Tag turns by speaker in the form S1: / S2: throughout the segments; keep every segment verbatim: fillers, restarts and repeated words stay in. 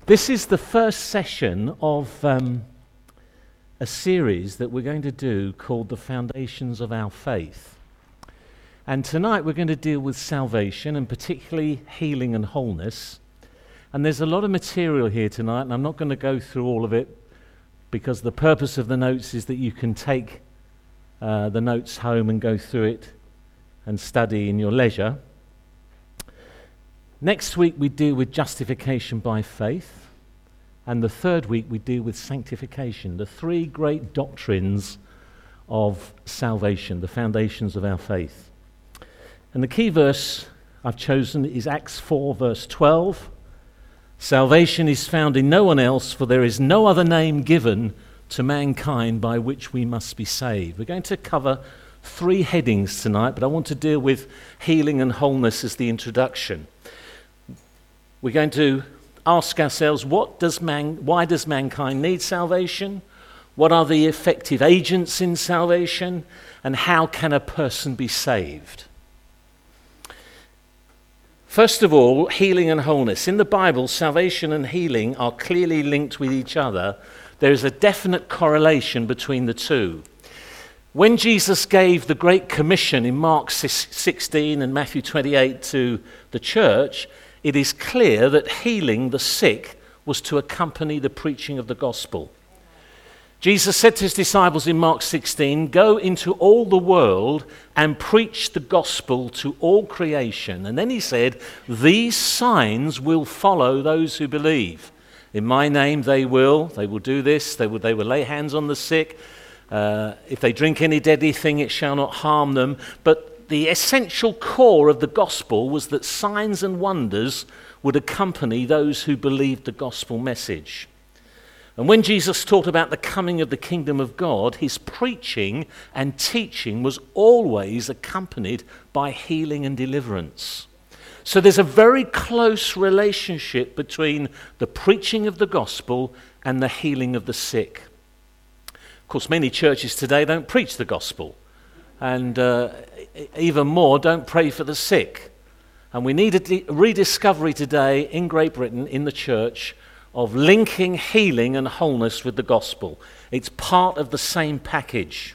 S1: This is the first session of um, a series that we're going to do called The Foundations of Our Faith. And tonight we're going to deal with salvation and particularly healing and wholeness. And there's a lot of material here tonight, and I'm not going to go through all of it because the purpose of the notes is that you can take uh, the notes home and go through it and study in your leisure. Next week we deal with justification by faith, and the third week we deal with sanctification, the three great doctrines of salvation, the foundations of our faith. And the key verse I've chosen is Acts four verse twelve. Salvation is found in no one else, for there is no other name given to mankind by which we must be saved. We're going to cover three headings tonight, but I want to deal with healing and wholeness as the introduction. We're going to ask ourselves, what does man, why does mankind need salvation? What are the effective agents in salvation? And how can a person be saved? First of all, healing and wholeness. In the Bible, salvation and healing are clearly linked with each other. There is a definite correlation between the two. When Jesus gave the Great Commission in Mark sixteen and Matthew twenty-eight to the church, it is clear that healing the sick was to accompany the preaching of the gospel. Jesus said to his disciples in Mark sixteen, "Go into all the world and preach the gospel to all creation." And then he said, "These signs will follow those who believe. In my name they will, they will do this, they will, they will lay hands on the sick. Uh, if they drink any deadly thing, it shall not harm them." But the essential core of the gospel was that signs and wonders would accompany those who believed the gospel message. And when Jesus taught about the coming of the kingdom of God, his preaching and teaching was always accompanied by healing and deliverance. So there's a very close relationship between the preaching of the gospel and the healing of the sick. Of course, many churches today don't preach the gospel. And uh, even more, don't pray for the sick. And we need a de- rediscovery today in Great Britain, in the church, of linking healing and wholeness with the gospel. It's part of the same package.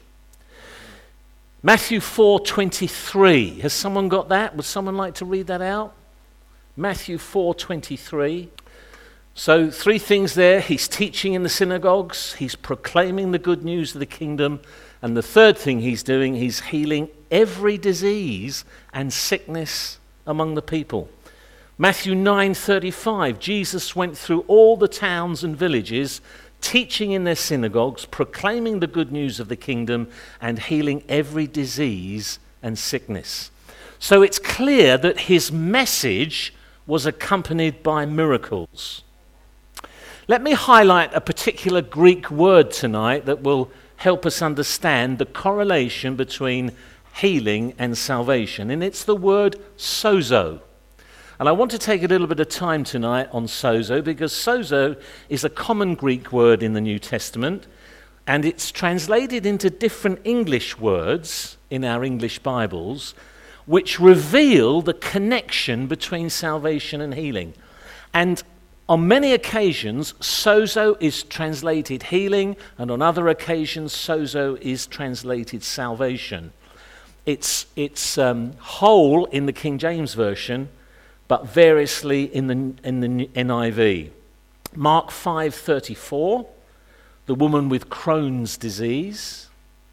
S1: Matthew four twenty-three. Has someone got that? Would someone like to read that out? Matthew four twenty-three. So three things there. He's teaching in the synagogues. He's proclaiming the good news of the kingdom. And the third thing he's doing, he's healing every disease and sickness among the people. Matthew nine thirty-five, Jesus went through all the towns and villages, teaching in their synagogues, proclaiming the good news of the kingdom, and healing every disease and sickness. So it's clear that his message was accompanied by miracles. Let me highlight a particular Greek word tonight that will help us understand the correlation between healing and salvation. And it's the word sozo. And I want to take a little bit of time tonight on sozo, because sozo is a common Greek word in the New Testament, and it's translated into different English words in our English Bibles, which reveal the connection between salvation and healing. And on many occasions, sozo is translated healing, and on other occasions, sozo is translated salvation. It's, it's um, whole in the King James Version, but variously in the, in the N I V. Mark five thirty-four, the woman with Crohn's disease,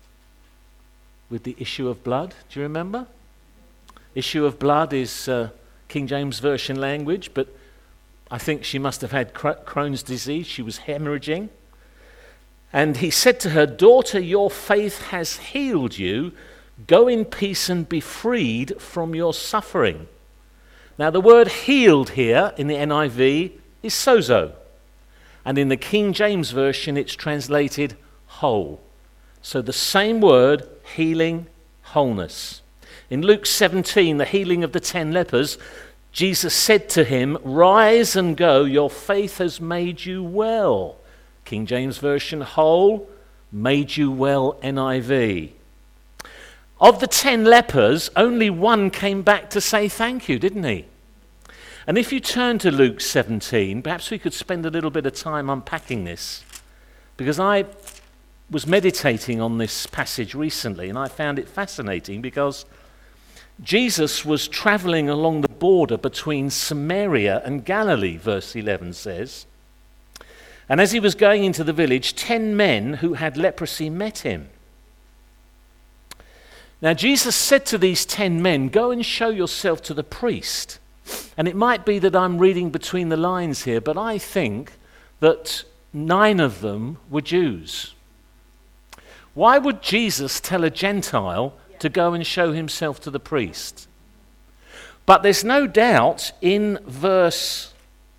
S1: with the issue of blood. Do you remember? Issue of blood is uh, King James Version language, but I think she must have had Crohn's disease. She was hemorrhaging. And he said to her, "Daughter, your faith has healed you. Go in peace and be freed from your suffering." Now, the word healed here in the N I V is sozo. And in the King James Version, it's translated whole. So the same word, healing, wholeness. In Luke seventeen, the healing of the ten lepers, Jesus said to him, "Rise and go, your faith has made you well." King James Version, whole, made you well, N I V. Of the ten lepers, only one came back to say thank you, didn't he? And if you turn to Luke seventeen, perhaps we could spend a little bit of time unpacking this, because I was meditating on this passage recently and I found it fascinating because Jesus was traveling along the border between Samaria and Galilee, verse eleven says. And as he was going into the village, ten men who had leprosy met him. Now Jesus said to these ten men, "Go and show yourself to the priest." And it might be that I'm reading between the lines here, but I think that nine of them were Jews. Why would Jesus tell a Gentile to go and show himself to the priest? But there's no doubt in verse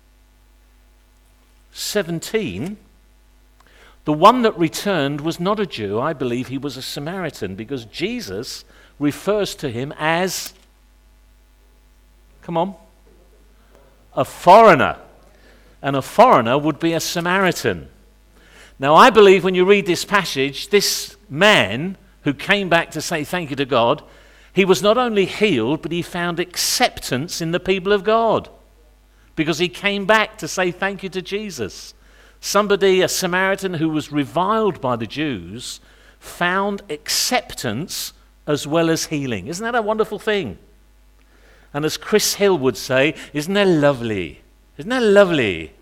S1: seventeen, the one that returned was not a Jew. I believe he was a Samaritan, because Jesus refers to him as, come on, a foreigner. And a foreigner would be a Samaritan. Now I believe when you read this passage, this man who came back to say thank you to God, he was not only healed, but he found acceptance in the people of God, because he came back to say thank you to Jesus. Somebody, a Samaritan who was reviled by the Jews, found acceptance as well as healing. Isn't that a wonderful thing? And as Chris Hill would say, isn't that lovely? Isn't that lovely?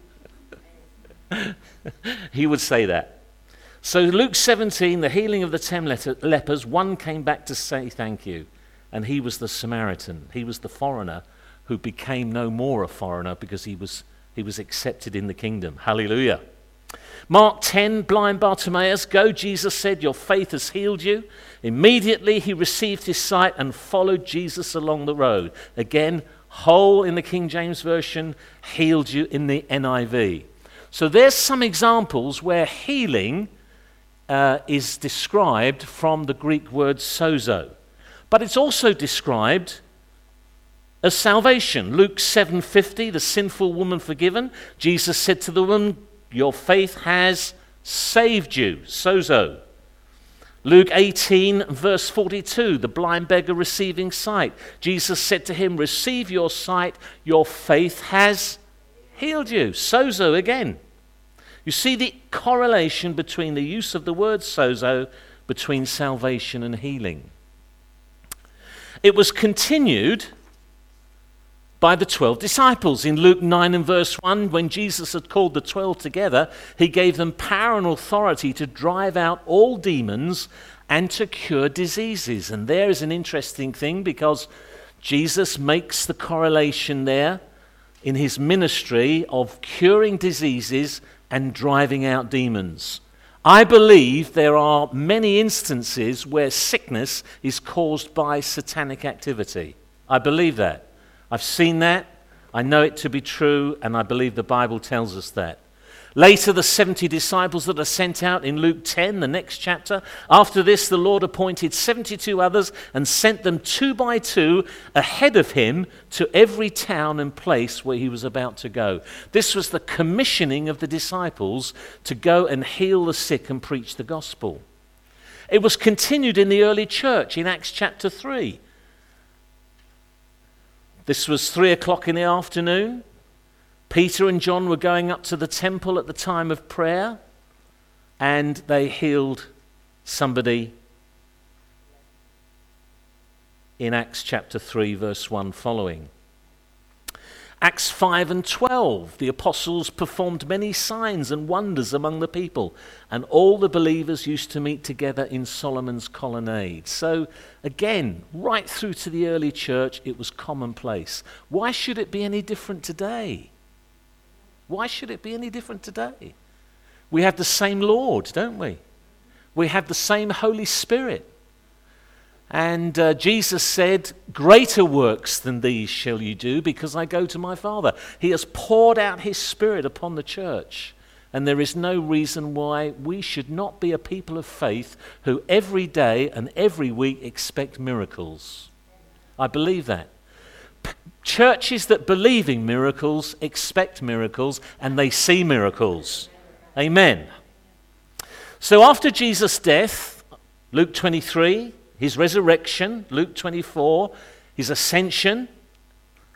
S1: He would say that. So Luke seventeen, the healing of the ten lepers, one came back to say thank you, and he was the Samaritan. He was the foreigner who became no more a foreigner because he was he was accepted in the kingdom. Hallelujah. Mark ten, blind Bartimaeus, "Go," Jesus said, "your faith has healed you." Immediately he received his sight and followed Jesus along the road. Again, whole in the King James Version, healed you in the N I V. So there's some examples where healing uh, is described from the Greek word sozo. But it's also described as salvation. Luke seven fifty, the sinful woman forgiven. Jesus said to the woman, "Your faith has saved you," sozo. Luke eighteen, verse forty-two, the blind beggar receiving sight. Jesus said to him, "Receive your sight, your faith has healed you," sozo again. You see the correlation between the use of the word sozo between salvation and healing. It was continued by the twelve disciples. In Luke nine and verse one, when Jesus had called the twelve together, he gave them power and authority to drive out all demons and to cure diseases. And there is an interesting thing, because Jesus makes the correlation there in his ministry of curing diseases and driving out demons. I believe there are many instances where sickness is caused by satanic activity. I believe that. I've seen that, I know it to be true, and I believe the Bible tells us that. Later, the seventy disciples that are sent out in Luke ten, the next chapter. After this, the Lord appointed seventy-two others and sent them two by two ahead of him to every town and place where he was about to go. This was the commissioning of the disciples to go and heal the sick and preach the gospel. It was continued in the early church in Acts chapter three. This was three o'clock in the afternoon. Peter and John were going up to the temple at the time of prayer, and they healed somebody in Acts chapter three, verse one following. Acts five and twelve, the apostles performed many signs and wonders among the people, and all the believers used to meet together in Solomon's colonnade. So again, right through to the early church, it was commonplace. Why should it be any different today? Why should it be any different today? We have the same Lord, don't we? We have the same Holy Spirit. And uh, Jesus said, "Greater works than these shall you do, because I go to my Father." He has poured out his Spirit upon the church. And there is no reason why we should not be a people of faith who every day and every week expect miracles. I believe that. P- churches that believe in miracles expect miracles, and they see miracles. Amen. So after Jesus' death, Luke twenty-three, his resurrection, Luke twenty-four, his ascension,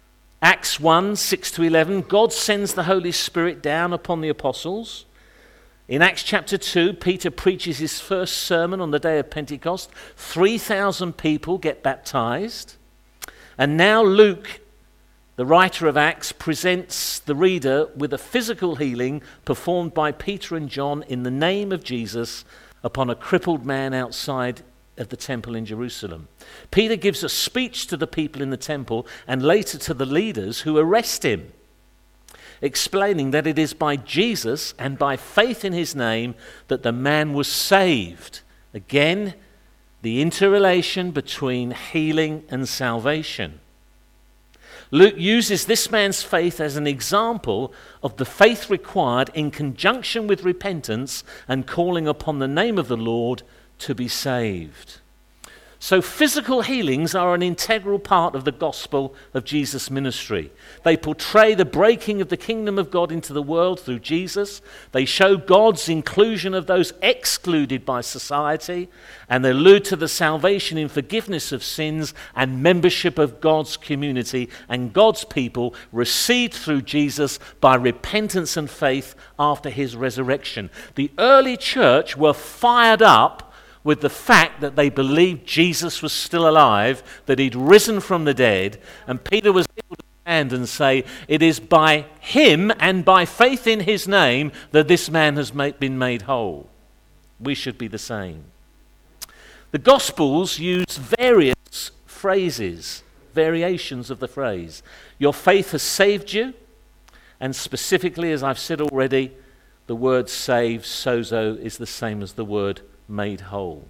S1: Acts one, six to eleven, God sends the Holy Spirit down upon the apostles. In Acts chapter two, Peter preaches his first sermon on the day of Pentecost. three thousand people get baptized. And now Luke, the writer of Acts, presents the reader with a physical healing performed by Peter and John in the name of Jesus upon a crippled man outside of the temple in Jerusalem. Peter gives a speech to the people in the temple and later to the leaders who arrest him, explaining that it is by Jesus and by faith in his name that the man was saved. Again, the interrelation between healing and salvation. Luke uses this man's faith as an example of the faith required in conjunction with repentance and calling upon the name of the Lord to be saved. So physical healings are an integral part of the gospel of Jesus' ministry. They portray the breaking of the kingdom of God into the world through Jesus. They show God's inclusion of those excluded by society, and they allude to the salvation in forgiveness of sins and membership of God's community and God's people received through Jesus by repentance and faith after his resurrection. The early church were fired up with the fact that they believed Jesus was still alive, that he'd risen from the dead, and Peter was able to stand and say, it is by him and by faith in his name that this man has made, been made whole. We should be the same. The Gospels use various phrases, variations of the phrase. Your faith has saved you, and specifically, as I've said already, the word saved, sozo, is the same as the word made whole.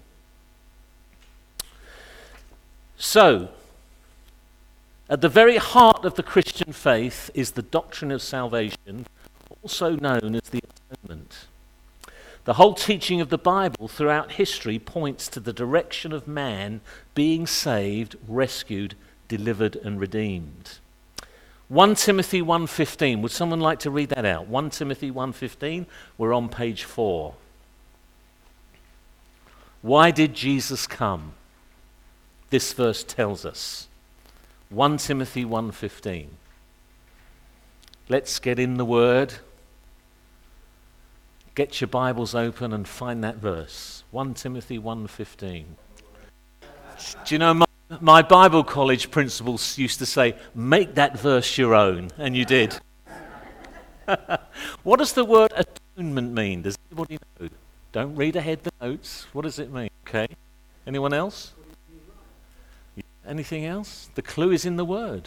S1: So, at the very heart of the Christian faith is the doctrine of salvation, also known as the atonement. The whole teaching of the Bible throughout history points to the direction of man being saved, rescued, delivered, and redeemed. First Timothy one fifteen, would someone like to read that out? First Timothy one fifteen, we're on page four. Why did Jesus come? This verse tells us. First Timothy one fifteen. Let's get in the Word. Get your Bibles open and find that verse. First Timothy one fifteen. Do you know, my, my Bible college principals used to say, make that verse your own, and you did. What does the word atonement mean? Does anybody know? Don't read ahead the notes. What does it mean? Okay. Anyone else? Anything else? The clue is in the word.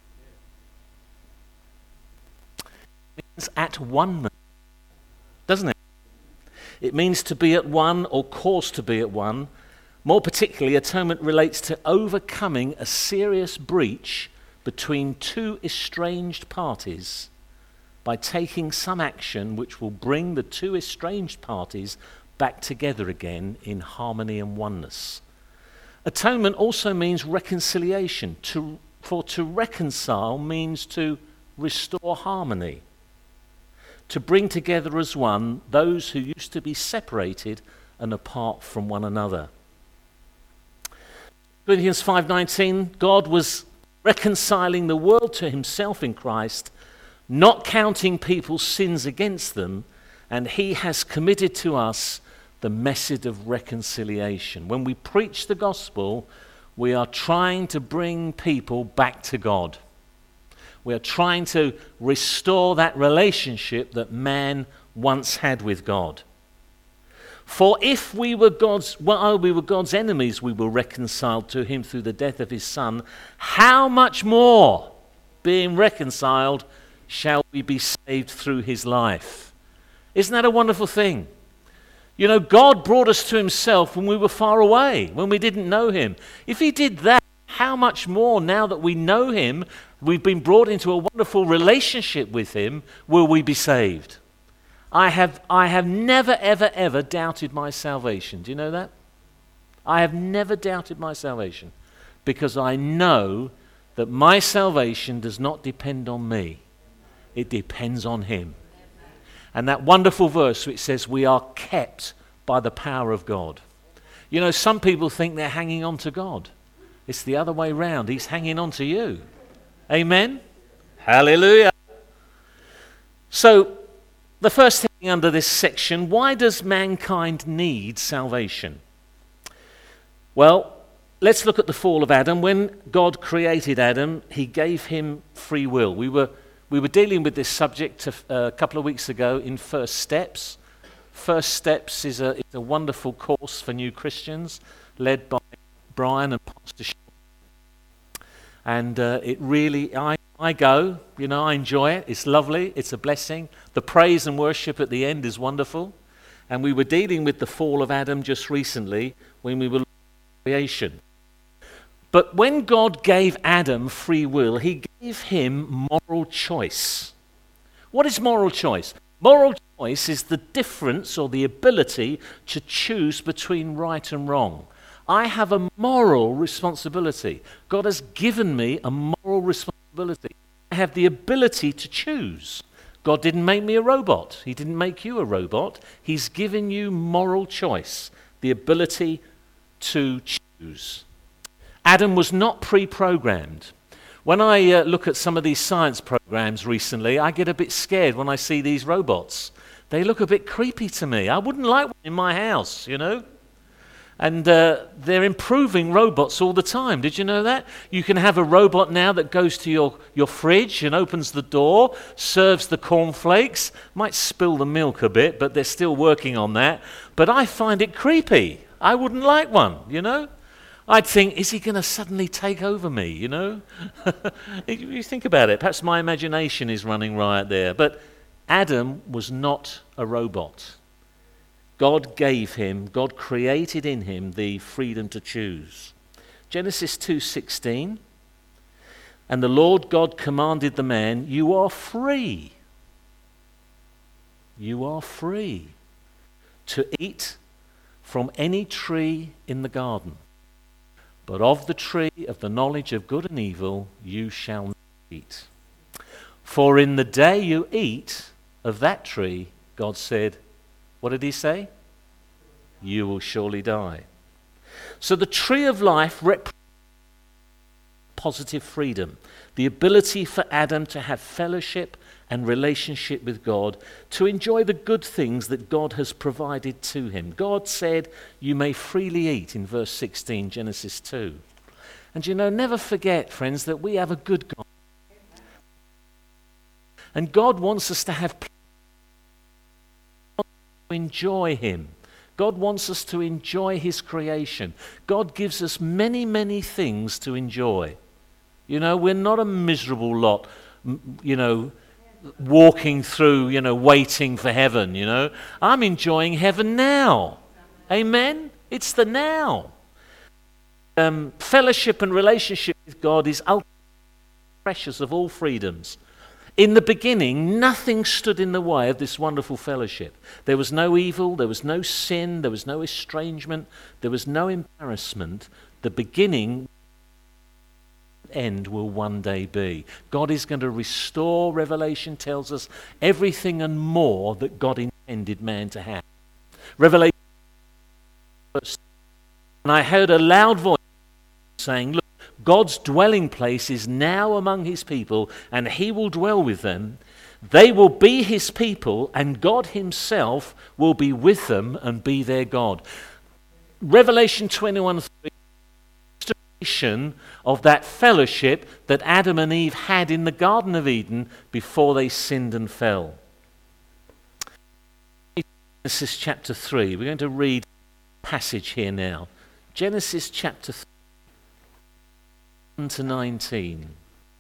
S1: It means at one, doesn't it? It means to be at one or cause to be at one. More particularly, atonement relates to overcoming a serious breach between two estranged parties by taking some action which will bring the two estranged parties back together again in harmony and oneness. Atonement also means reconciliation. To, for to reconcile means to restore harmony, to bring together as one those who used to be separated and apart from one another. Corinthians five nineteen, God was reconciling the world to himself in Christ, not counting people's sins against them, and he has committed to us the message of reconciliation. When we preach the gospel, we are trying to bring people back to God. We are trying to restore that relationship that man once had with God. For if we were God's, while we were God's enemies, we were reconciled to him through the death of his Son, how much more, being reconciled, shall we be saved through his life? Isn't that a wonderful thing? You know, God brought us to himself when we were far away, when we didn't know him. If he did that, how much more now that we know him, we've been brought into a wonderful relationship with him, will we be saved? I have, I have never, ever, ever doubted my salvation. Do you know that? I have never doubted my salvation because I know that my salvation does not depend on me. It depends on him. And that wonderful verse which says we are kept by the power of God. You know, some people think they're hanging on to God. It's the other way round. He's hanging on to you. Amen? Hallelujah. So, the first thing under this section, why does mankind need salvation? Well, let's look at the fall of Adam. When God created Adam, he gave him free will. We were we were dealing with this subject a, a couple of weeks ago in First Steps. First Steps is a, is a wonderful course for new Christians, led by Brian and Pastor Sean. And uh, it really, I, I go, you know, I enjoy it. It's lovely. It's a blessing. The praise and worship at the end is wonderful. And we were dealing with the fall of Adam just recently when we were looking at creation. But when God gave Adam free will, he gave him moral choice. What is moral choice? Moral choice is the difference or the ability to choose between right and wrong. I have a moral responsibility. God has given me a moral responsibility. I have the ability to choose. God didn't make me a robot. He didn't make you a robot. He's given you moral choice, the ability to choose. Adam was not pre-programmed. When I uh, look at some of these science programs recently, I get a bit scared when I see these robots. They look a bit creepy to me. I wouldn't like one in my house, you know. And uh, they're improving robots all the time. Did you know that? You can have a robot now that goes to your, your fridge and opens the door, serves the cornflakes. Might spill the milk a bit, but they're still working on that. But I find it creepy. I wouldn't like one, you know. I'd think, is he going to suddenly take over me, you know? You think about it. Perhaps my imagination is running riot there. But Adam was not a robot. God gave him, God created in him the freedom to choose. Genesis two sixteen, and the Lord God commanded the man, you are free. You are free to eat from any tree in the garden. But of the tree of the knowledge of good and evil you shall not eat. For in the day you eat of that tree, God said, what did he say? You will surely die. So the tree of life represents positive freedom, the ability for Adam to have fellowship and relationship with God, to enjoy the good things that God has provided to him. God said, you may freely eat, in verse sixteen, Genesis two. And you know, never forget, friends, that we have a good God. And God wants us to have to enjoy him. God wants us to enjoy his creation. God gives us many, many things to enjoy. You know, we're not a miserable lot, you know, walking through, you know, waiting for heaven, you know. I'm enjoying heaven now. Amen? It's the now. Um, fellowship and relationship with God is ultimately precious of all freedoms. In the beginning, nothing stood in the way of this wonderful fellowship. There was no evil, there was no sin, there was no estrangement, there was no embarrassment. The beginning end will one day be. God is going to restore, Revelation tells us, everything and more that God intended man to have. Revelation, and I heard a loud voice saying, look, God's dwelling place is now among his people, and he will dwell with them. They will be his people, and God himself will be with them and be their God. Revelation twenty-one three, of that fellowship that Adam and Eve had in the Garden of Eden before they sinned and fell. Genesis chapter three. We're going to read a passage here now. Genesis chapter three, one to nineteen.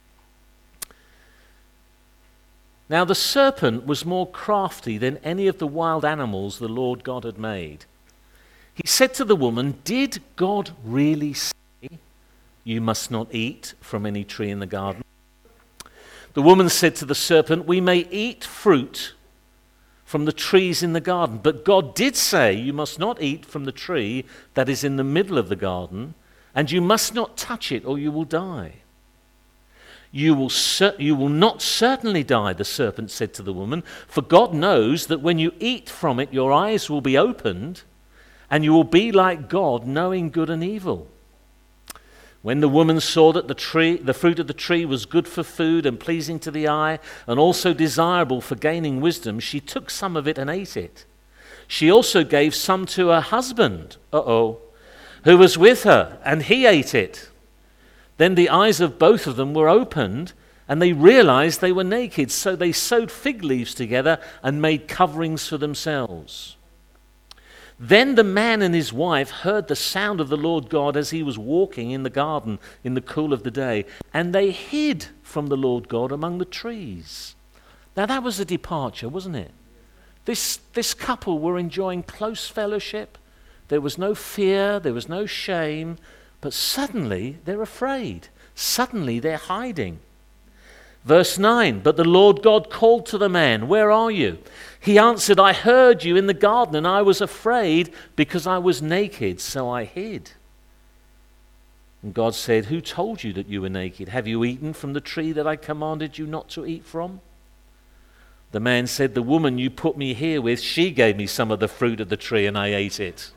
S1: Now the serpent was more crafty than any of the wild animals the Lord God had made. He said to the woman, did God really say, you must not eat from any tree in the garden? The woman said to the serpent, we may eat fruit from the trees in the garden, but God did say, you must not eat from the tree that is in the middle of the garden, and you must not touch it or you will die. You will, cer- you will not certainly die, the serpent said to the woman, for God knows that when you eat from it, your eyes will be opened, and you will be like God, knowing good and evil. When the woman saw that the tree, the fruit of the tree was good for food and pleasing to the eye and also desirable for gaining wisdom, she took some of it and ate it. She also gave some to her husband, uh-oh, who was with her, and he ate it. Then the eyes of both of them were opened, and they realized they were naked, so they sewed fig leaves together and made coverings for themselves. Then the man and his wife heard the sound of the Lord God as he was walking in the garden in the cool of the day, and they hid from the Lord God among the trees. Now that was a departure, wasn't it? This, this couple were enjoying close fellowship. There was no fear, there was no shame, but suddenly they're afraid. Suddenly they're hiding. Verse nine, but the Lord God called to the man, where are you? He answered, I heard you in the garden, and I was afraid because I was naked, so I hid. And God said, who told you that you were naked? Have you eaten from the tree that I commanded you not to eat from? The man said, the woman you put me here with, she gave me some of the fruit of the tree, and I ate it.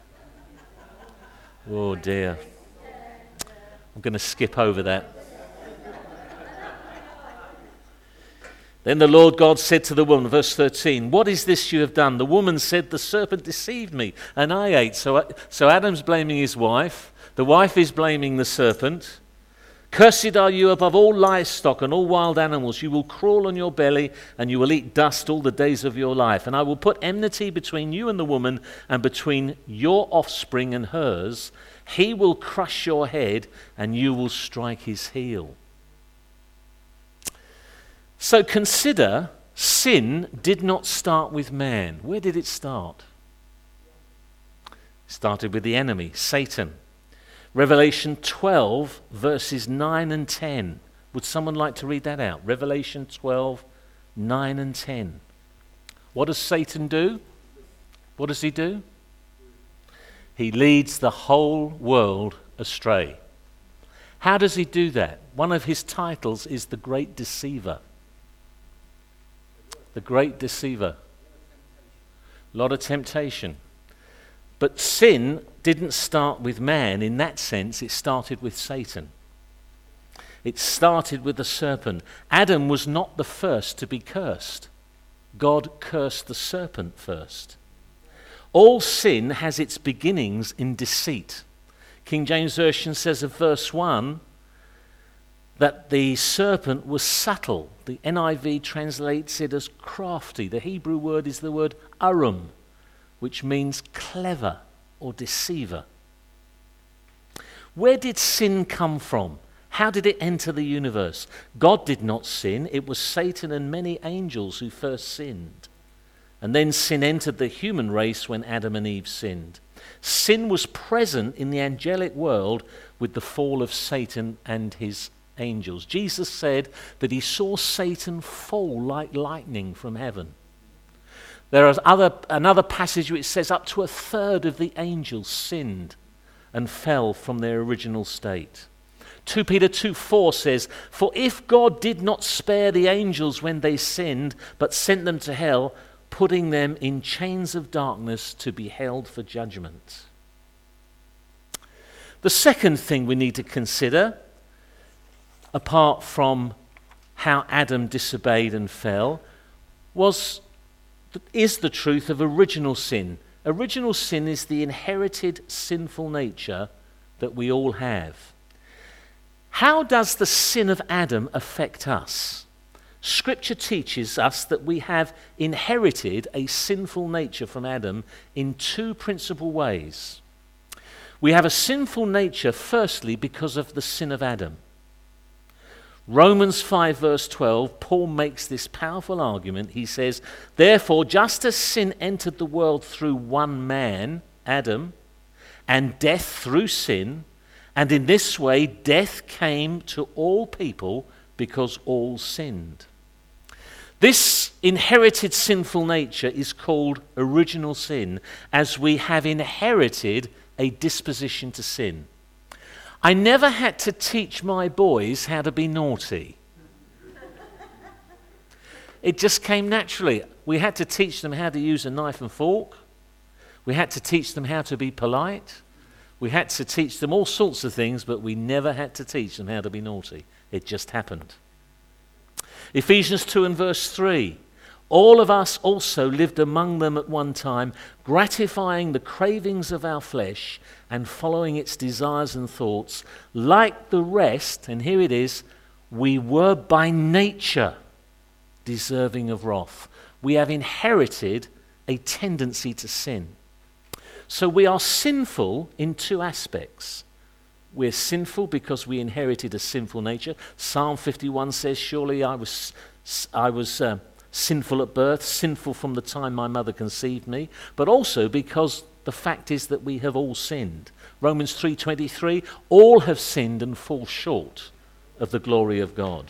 S1: Oh dear. I'm going to skip over that. Then the Lord God said to the woman, verse thirteen, what is this you have done? The woman said, the serpent deceived me, and I ate. So, so Adam's blaming his wife. The wife is blaming the serpent. Cursed are you above all livestock and all wild animals. You will crawl on your belly, and you will eat dust all the days of your life. And I will put enmity between you and the woman, and between your offspring and hers. He will crush your head, and you will strike his heel. So consider, sin did not start with man. Where did it start? It started with the enemy, Satan. Revelation twelve, verses nine and ten. Would someone like to read that out? Revelation twelve, nine and ten. What does Satan do? What does he do? He leads the whole world astray. How does he do that? One of his titles is the Great Deceiver. The Great Deceiver. A lot of temptation. But sin didn't start with man. In that sense, it started with Satan. It started with the serpent. Adam was not the first to be cursed. God cursed the serpent first. All sin has its beginnings in deceit. King James Version says of verse one, that the serpent was subtle. The N I V translates it as crafty. The Hebrew word is the word arum, which means clever or deceiver. Where did sin come from? How did it enter the universe? God did not sin. It was Satan and many angels who first sinned. And then sin entered the human race when Adam and Eve sinned. Sin was present in the angelic world with the fall of Satan and his angels. Jesus said that he saw Satan fall like lightning from heaven. There is other, another passage which says up to a third of the angels sinned and fell from their original state. Second Peter two four says, for if God did not spare the angels when they sinned, but sent them to hell, putting them in chains of darkness to be held for judgment. The second thing we need to consider, apart from how Adam disobeyed and fell, was is the truth of original sin. Original sin is the inherited sinful nature that we all have. How does the sin of Adam affect us? Scripture teaches us that we have inherited a sinful nature from Adam in two principal ways. We have a sinful nature, firstly, because of the sin of Adam. Romans five verse twelve, Paul makes this powerful argument. He says, therefore, just as sin entered the world through one man, Adam, and death through sin, and in this way death came to all people because all sinned. This inherited sinful nature is called original sin, as we have inherited a disposition to sin. I never had to teach my boys how to be naughty. It just came naturally. We had to teach them how to use a knife and fork. We had to teach them how to be polite. We had to teach them all sorts of things, but we never had to teach them how to be naughty. It just happened. Ephesians two and verse three. All of us also lived among them at one time, gratifying the cravings of our flesh and following its desires and thoughts. Like the rest, and here it is, we were by nature deserving of wrath. We have inherited a tendency to sin. So we are sinful in two aspects. We're sinful because we inherited a sinful nature. Psalm fifty-one says, surely I was, I was uh, sinful at birth, sinful from the time my mother conceived me, but also because the fact is that we have all sinned. Romans three twenty-three, all have sinned and fall short of the glory of God.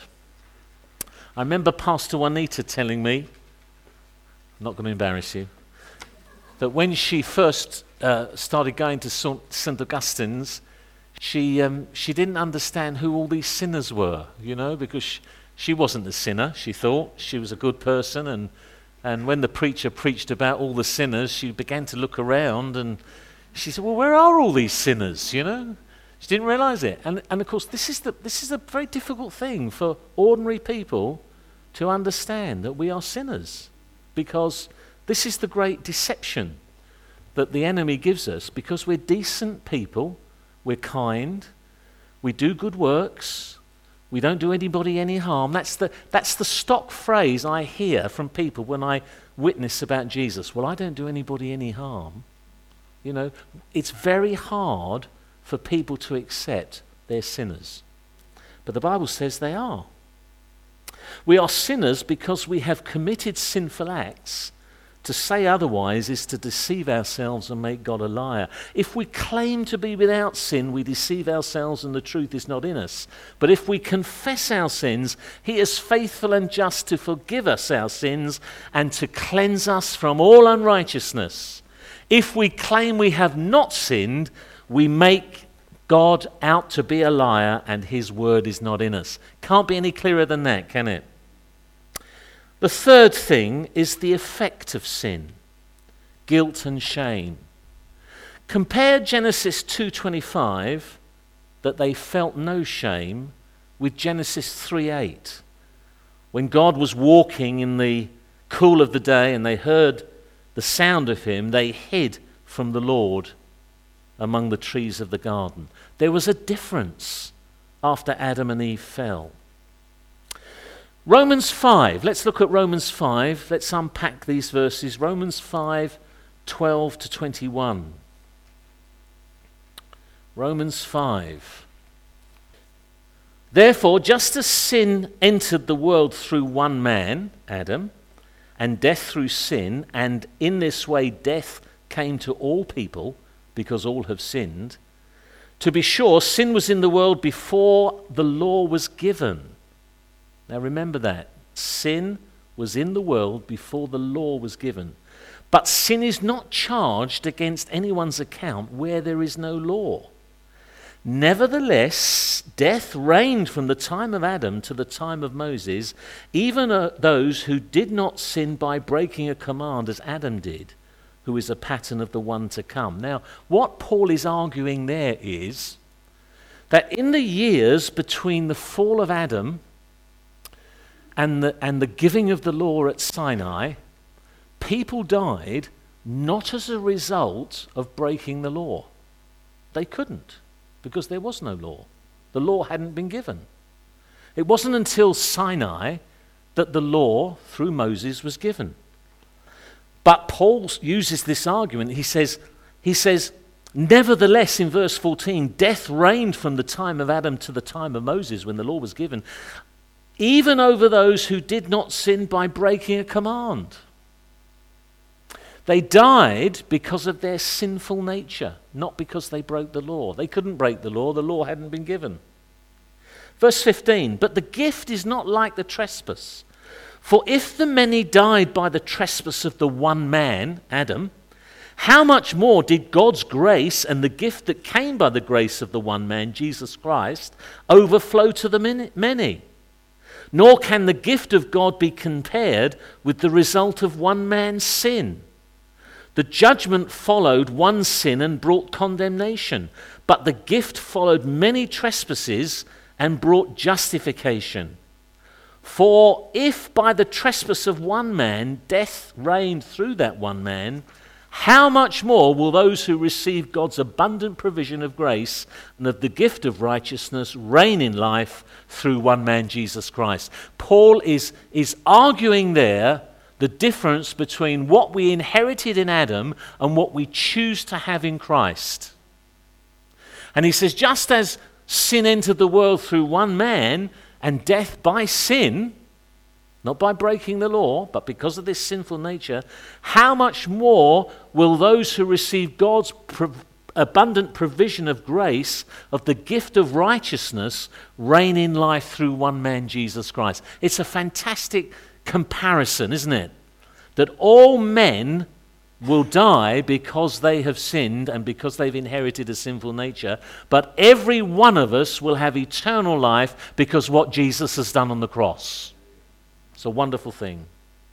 S1: I remember Pastor Juanita telling me, I'm not going to embarrass you, that when she first uh, started going to Saint Augustine's, she um, she didn't understand who all these sinners were, you know, because she, she wasn't a sinner, she thought. She was a good person, and and when the preacher preached about all the sinners, she began to look around, and she said, well, where are all these sinners, you know? She didn't realize it. And and of course, this is the this is a very difficult thing for ordinary people to understand, that we are sinners, because this is the great deception that the enemy gives us, because we're decent people, we're kind, we do good works, we don't do anybody any harm. That's the that's the stock phrase I hear from people when I witness about Jesus. Well, I don't do anybody any harm. You know, it's very hard for people to accept they're sinners. But the Bible says they are. We are sinners because we have committed sinful acts. To say otherwise is to deceive ourselves and make God a liar. If we claim to be without sin, we deceive ourselves and the truth is not in us. But if we confess our sins, he is faithful and just to forgive us our sins and to cleanse us from all unrighteousness. If we claim we have not sinned, we make God out to be a liar and his word is not in us. Can't be any clearer than that, can it? The third thing is the effect of sin, guilt and shame. Compare Genesis two twenty-five, that they felt no shame, with Genesis three eight. When God was walking in the cool of the day and they heard the sound of him, they hid from the Lord among the trees of the garden. There was a difference after Adam and Eve fell. Romans five, let's look at Romans five. Let's unpack these verses. Romans five, twelve to twenty-one. Romans five. Therefore, just as sin entered the world through one man, Adam, and death through sin, and in this way death came to all people because all have sinned, to be sure, sin was in the world before the law was given. Now remember that. Sin was in the world before the law was given. But sin is not charged against anyone's account where there is no law. Nevertheless, death reigned from the time of Adam to the time of Moses, even uh, those who did not sin by breaking a command as Adam did, who is a pattern of the one to come. Now, what Paul is arguing there is that in the years between the fall of Adam And the, and the giving of the law at Sinai, people died not as a result of breaking the law. They couldn't, because there was no law. The law hadn't been given. It wasn't until Sinai that the law, through Moses, was given. But Paul uses this argument. He says, he says, nevertheless, in verse fourteen, death reigned from the time of Adam to the time of Moses, when the law was given, even over those who did not sin by breaking a command. They died because of their sinful nature, not because they broke the law. They couldn't break the law. The law hadn't been given. Verse fifteen, but the gift is not like the trespass. For if the many died by the trespass of the one man, Adam, how much more did God's grace and the gift that came by the grace of the one man, Jesus Christ, overflow to the many? Nor can the gift of God be compared with the result of one man's sin. The judgment followed one sin and brought condemnation, but the gift followed many trespasses and brought justification. For if by the trespass of one man death reigned through that one man, how much more will those who receive God's abundant provision of grace and of the gift of righteousness reign in life through one man, Jesus Christ? Paul is, is arguing there the difference between what we inherited in Adam and what we choose to have in Christ. And he says, just as sin entered the world through one man, and death by sin, not by breaking the law, but because of this sinful nature, how much more will those who receive God's prov- abundant provision of grace, of the gift of righteousness, reign in life through one man, Jesus Christ? It's a fantastic comparison, isn't it? That all men will die because they have sinned and because they've inherited a sinful nature, but every one of us will have eternal life because what Jesus has done on the cross. It's a wonderful thing.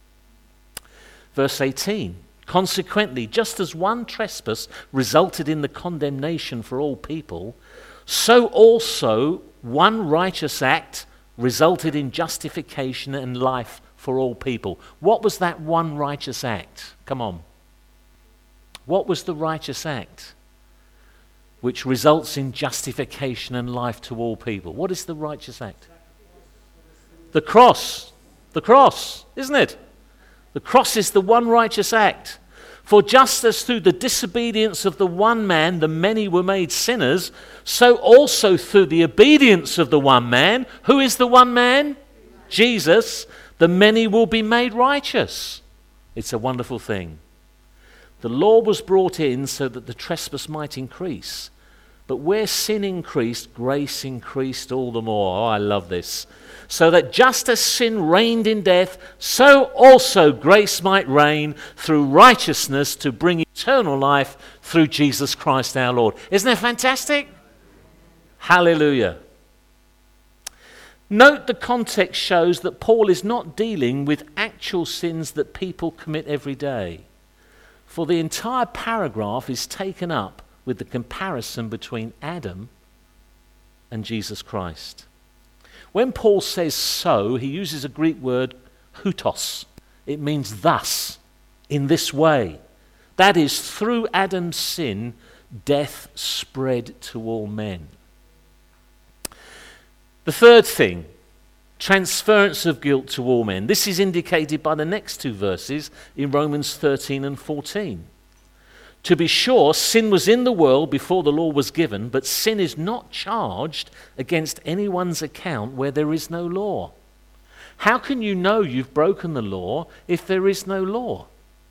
S1: Verse eighteen, consequently, just as one trespass resulted in the condemnation for all people, so also one righteous act resulted in justification and life for all people. What was that one righteous act? Come on. What was the righteous act which results in justification and life to all people? What is the righteous act? The cross. The cross, isn't it? The cross is the one righteous act. For just as through the disobedience of the one man the many were made sinners, so also through the obedience of the one man, who is the one man? Jesus, the many will be made righteous. It's a wonderful thing. The law was brought in so that the trespass might increase. But where sin increased, grace increased all the more. Oh, I love this. So that just as sin reigned in death, so also grace might reign through righteousness to bring eternal life through Jesus Christ our Lord. Isn't that fantastic? Hallelujah. Note the context shows that Paul is not dealing with actual sins that people commit every day. For the entire paragraph is taken up with the comparison between Adam and Jesus Christ. When Paul says so, he uses a Greek word, hutos. It means thus, in this way. That is, through Adam's sin, death spread to all men. The third thing, transference of guilt to all men. This is indicated by the next two verses in Romans thirteen and fourteen. To be sure, sin was in the world before the law was given, but sin is not charged against anyone's account where there is no law. How can you know you've broken the law if there is no law?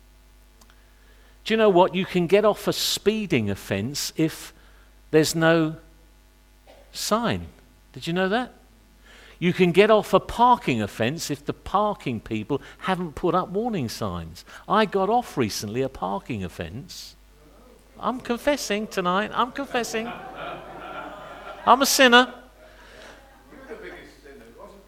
S1: Do you know what? You can get off a speeding offence if there's no sign. Did you know that? You can get off a parking offence if the parking people haven't put up warning signs. I got off recently a parking offence. I'm confessing tonight. I'm confessing. I'm a sinner.
S2: You're the biggest sinner,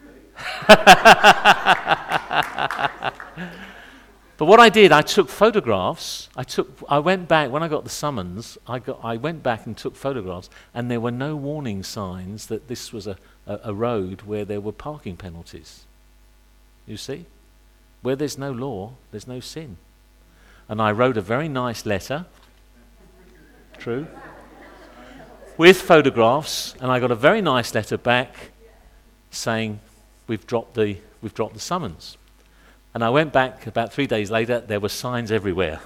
S2: wasn't he?
S1: But what I did, I took photographs. I took. I went back when I got the summons. I got. I went back and took photographs, and there were no warning signs that this was a, a, a road where there were parking penalties. You see, where there's no law, there's no sin. And I wrote a very nice letter. True. With photographs, and I got a very nice letter back saying we've dropped the we've dropped the summons. And I went back about three days later, there were signs everywhere.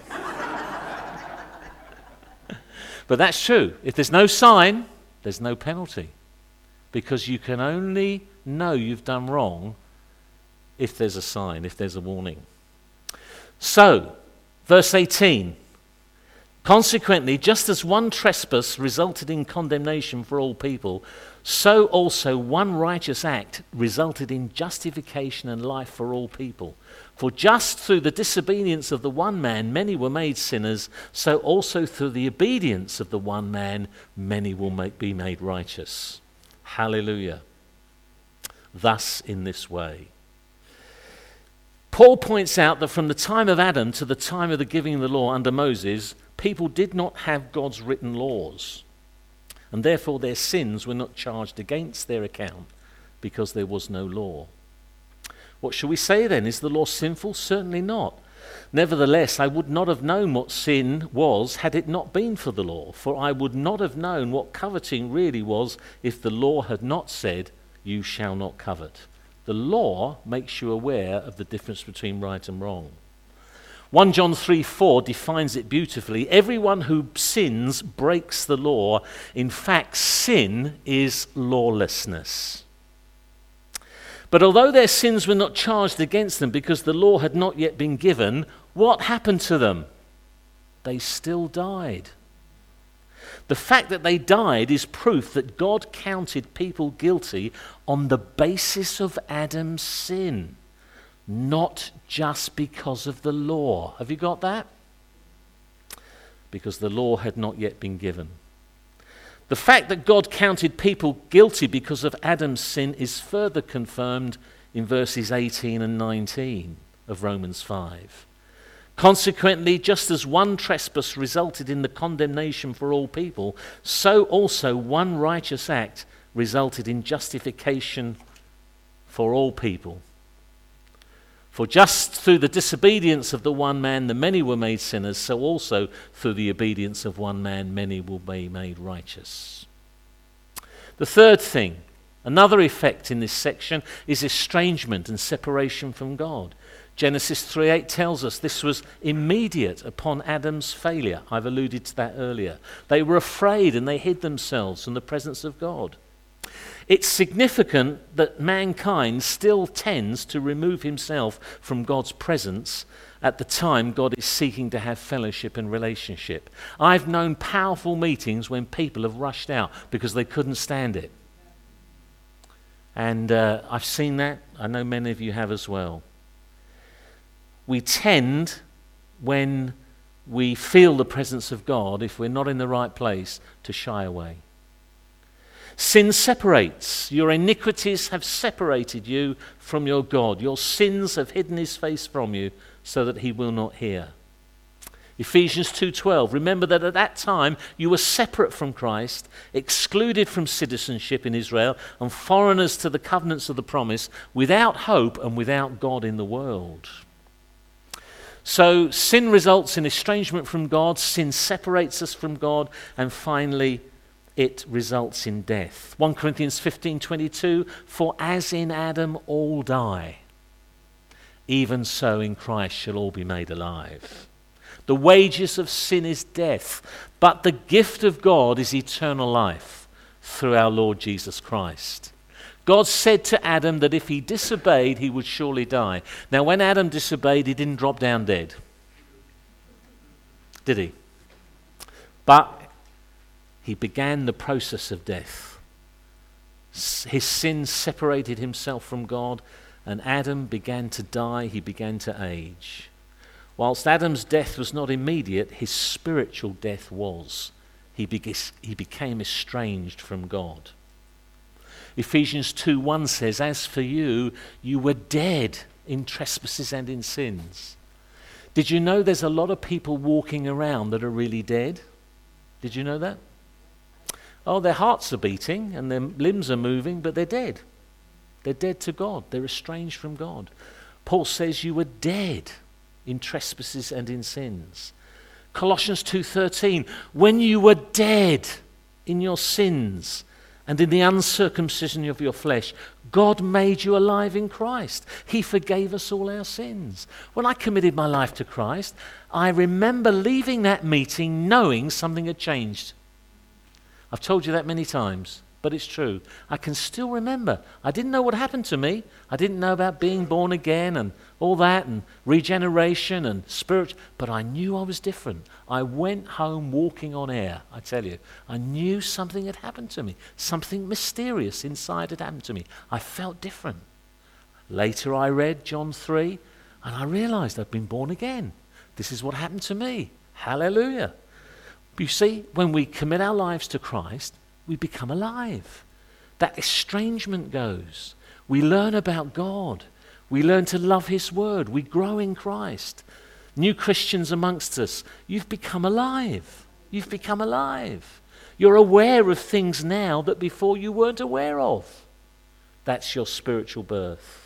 S1: But that's true. If there's no sign, there's no penalty. Because you can only know you've done wrong if there's a sign, if there's a warning. So, verse eighteen. Consequently, just as one trespass resulted in condemnation for all people, so also one righteous act resulted in justification and life for all people. For just through the disobedience of the one man, many were made sinners, so also through the obedience of the one man, many will make, be made righteous. Hallelujah. Thus, in this way. Paul points out that from the time of Adam to the time of the giving of the law under Moses, people did not have God's written laws, and therefore their sins were not charged against their account because there was no law. What shall we say then? Is the law sinful? Certainly not. Nevertheless, I would not have known what sin was had it not been for the law, for I would not have known what coveting really was if the law had not said, "You shall not covet." The law makes you aware of the difference between right and wrong. First John three four defines it beautifully. Everyone who sins breaks the law. In fact, sin is lawlessness. But although their sins were not charged against them because the law had not yet been given, what happened to them? They still died. The fact that they died is proof that God counted people guilty on the basis of Adam's sin, not just because of the law. Have you got that? Because the law had not yet been given. The fact that God counted people guilty because of Adam's sin is further confirmed in verses eighteen and nineteen of Romans five. Consequently, just as one trespass resulted in the condemnation for all people, so also one righteous act resulted in justification for all people. For just through the disobedience of the one man the many were made sinners, so also through the obedience of one man many will be made righteous. The third thing, another effect in this section, is estrangement and separation from God. Genesis three eight tells us this was immediate upon Adam's failure. I've alluded to that earlier. They were afraid and they hid themselves from the presence of God. It's significant that mankind still tends to remove himself from God's presence at the time God is seeking to have fellowship and relationship. I've known powerful meetings when people have rushed out because they couldn't stand it. And uh, I've seen that. I know many of you have as well. We tend, when we feel the presence of God, if we're not in the right place, to shy away. Sin separates. Your iniquities have separated you from your God. Your sins have hidden his face from you so that he will not hear. Ephesians two twelve, remember that at that time you were separate from Christ, excluded from citizenship in Israel, and foreigners to the covenants of the promise, without hope and without God in the world. So sin results in estrangement from God, sin separates us from God, and finally it results in death. First Corinthians fifteen twenty-two, for as in Adam all die, even so in Christ shall all be made alive. The wages of sin is death, but the gift of God is eternal life through our Lord Jesus Christ. God said to Adam that if he disobeyed, he would surely die. Now, when Adam disobeyed, he didn't drop down dead, did he? But he began the process of death. His sin separated himself from God, and Adam began to die, he began to age. Whilst Adam's death was not immediate, his spiritual death was. He, be- he became estranged from God. Ephesians two one says, as for you, you were dead in trespasses and in sins. Did you know there's a lot of people walking around that are really dead? Did you know that? Oh, their hearts are beating and their limbs are moving, but they're dead. They're dead to God. They're estranged from God. Paul says you were dead in trespasses and in sins. Colossians two thirteen, when you were dead in your sins and in the uncircumcision of your flesh, God made you alive in Christ. He forgave us all our sins. When I committed my life to Christ, I remember leaving that meeting knowing something had changed. I've told you that many times, but it's true. I can still remember. I didn't know what happened to me. I didn't know about being born again and all that and regeneration and spirit, but I knew I was different. I went home walking on air, I tell you. I knew something had happened to me. Something mysterious inside had happened to me. I felt different. Later I read John three and I realized I'd been born again. This is what happened to me. Hallelujah. You see, when we commit our lives to Christ, we become alive. That estrangement goes. We learn about God. We learn to love his word. We grow in Christ. New Christians amongst us, you've become alive. You've become alive. You're aware of things now that before you weren't aware of. That's your spiritual birth.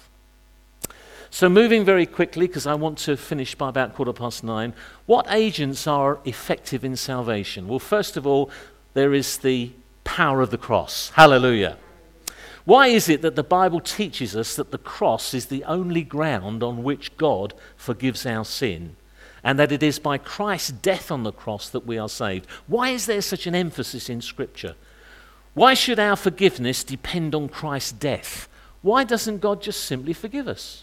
S1: So moving very quickly, because I want to finish by about quarter past nine, what agents are effective in salvation? Well, first of all, there is the power of the cross. Hallelujah. Why is it that the Bible teaches us that the cross is the only ground on which God forgives our sin, and that it is by Christ's death on the cross that we are saved? Why is there such an emphasis in Scripture? Why should our forgiveness depend on Christ's death? Why doesn't God just simply forgive us?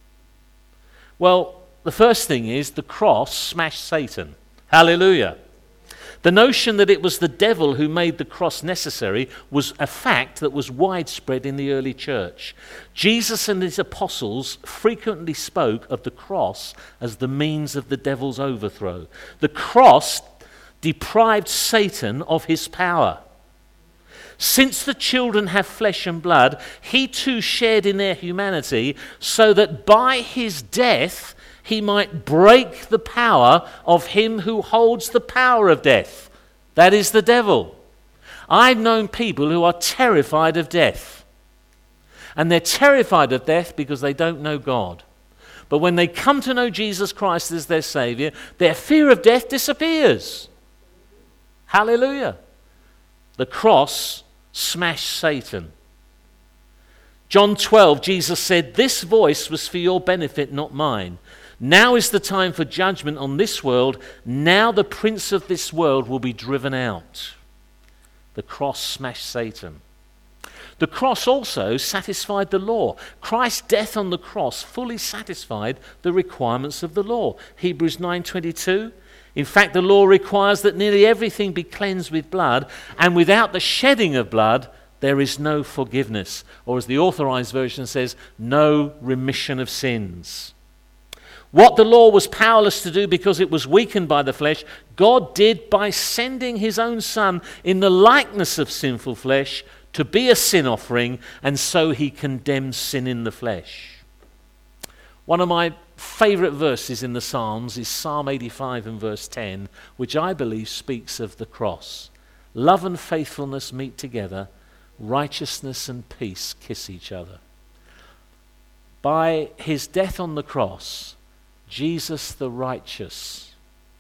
S1: Well, the first thing is the cross smashed Satan. Hallelujah. The notion that it was the devil who made the cross necessary was a fact that was widespread in the early church. Jesus and his apostles frequently spoke of the cross as the means of the devil's overthrow. The cross deprived Satan of his power. Since the children have flesh and blood, he too shared in their humanity, so that by his death he might break the power of him who holds the power of death. That is the devil. I've known people who are terrified of death. And they're terrified of death because they don't know God. But when they come to know Jesus Christ as their Savior, their fear of death disappears. Hallelujah. The cross smashed Satan. John twelve, Jesus said, "This voice was for your benefit, not mine. Now is the time for judgment on this world. Now the prince of this world will be driven out." The cross smashed Satan. The cross also satisfied the law. Christ's death on the cross fully satisfied the requirements of the law. Hebrews nine twenty-two. In fact, the law requires that nearly everything be cleansed with blood, and without the shedding of blood, there is no forgiveness. Or as the Authorized Version says, no remission of sins. What the law was powerless to do because it was weakened by the flesh, God did by sending his own Son in the likeness of sinful flesh to be a sin offering, and so he condemned sin in the flesh. One of my favorite verses in the Psalms is Psalm eighty-five and verse ten, which I believe speaks of the cross. Love and faithfulness meet together, righteousness and peace kiss each other. By his death on the cross, Jesus the righteous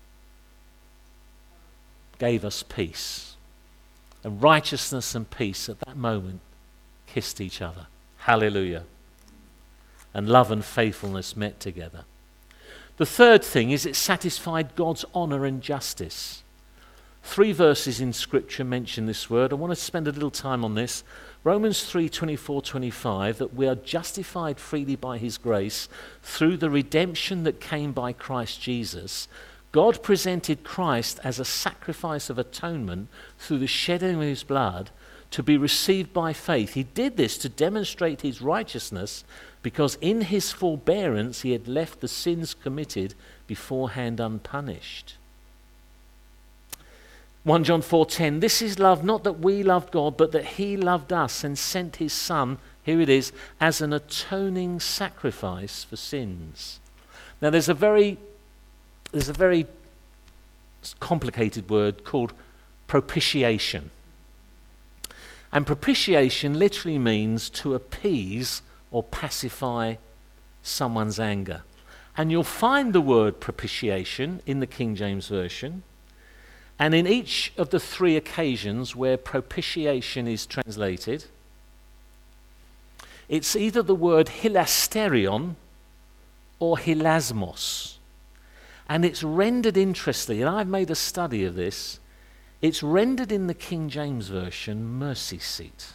S1: gave us peace. And righteousness and peace at that moment kissed each other. Hallelujah. And love and faithfulness met together. The third thing is it satisfied God's honor and justice. Three verses in Scripture mention this word. I want to spend a little time on this. Romans three twenty-four to twenty-five, that we are justified freely by his grace through the redemption that came by Christ Jesus. God presented Christ as a sacrifice of atonement through the shedding of his blood to be received by faith. He did this to demonstrate his righteousness, because in his forbearance he had left the sins committed beforehand unpunished. First John four ten, this is love, not that we loved God, but that he loved us and sent his Son, here it is, as an atoning sacrifice for sins. Now there's a very, there's a very complicated word called propitiation. And propitiation literally means to appease or pacify someone's anger. And you'll find the word propitiation in the King James Version. And in each of the three occasions where propitiation is translated, it's either the word hilasterion or hilasmos. And it's rendered, interestingly, and I've made a study of this, it's rendered in the King James Version mercy seat.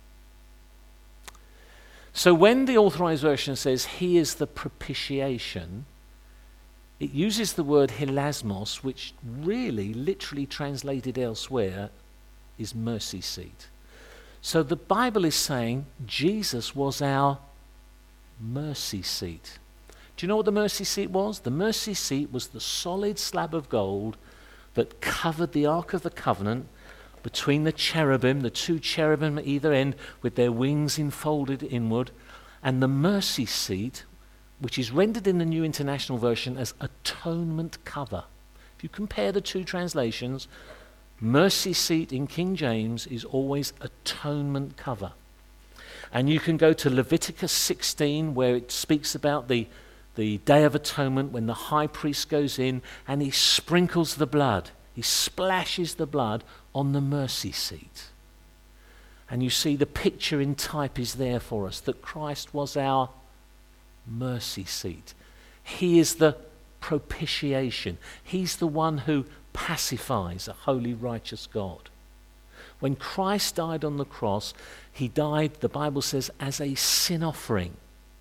S1: So when the Authorized Version says he is the propitiation, it uses the word hilasmos, which really, literally translated elsewhere, is mercy seat. So the Bible is saying Jesus was our mercy seat. Do you know what the mercy seat was? The mercy seat was the solid slab of gold that covered the Ark of the Covenant between the cherubim, the two cherubim at either end with their wings enfolded inward. And the mercy seat, which is rendered in the New International Version as atonement cover. If you compare the two translations, mercy seat in King James is always atonement cover. And you can go to Leviticus sixteen, where it speaks about the, the Day of Atonement, when the high priest goes in and he sprinkles the blood. He splashes the blood on the mercy seat. And you see the picture in type is there for us, that Christ was our mercy seat. He is the propitiation. He's the one who pacifies a holy, righteous God. When Christ died on the cross, he died, the Bible says, as a sin offering.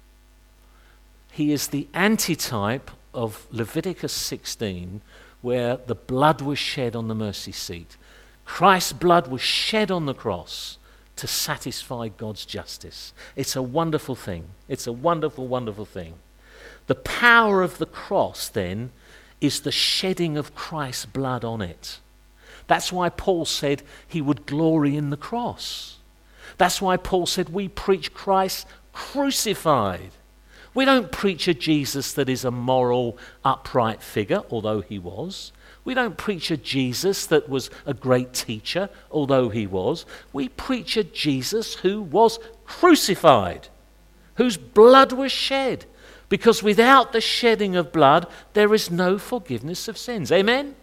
S1: He is the antitype of Leviticus sixteen, where the blood was shed on the mercy seat. Christ's blood was shed on the cross to satisfy God's justice. It's a wonderful thing. It's a wonderful, wonderful thing. The power of the cross, then, is the shedding of Christ's blood on it. That's why Paul said he would glory in the cross. That's why Paul said we preach Christ crucified. We don't preach a Jesus that is a moral, upright figure, although he was. We don't preach a Jesus that was a great teacher, although he was. We preach a Jesus who was crucified, whose blood was shed, because without the shedding of blood, there is no forgiveness of sins. Amen?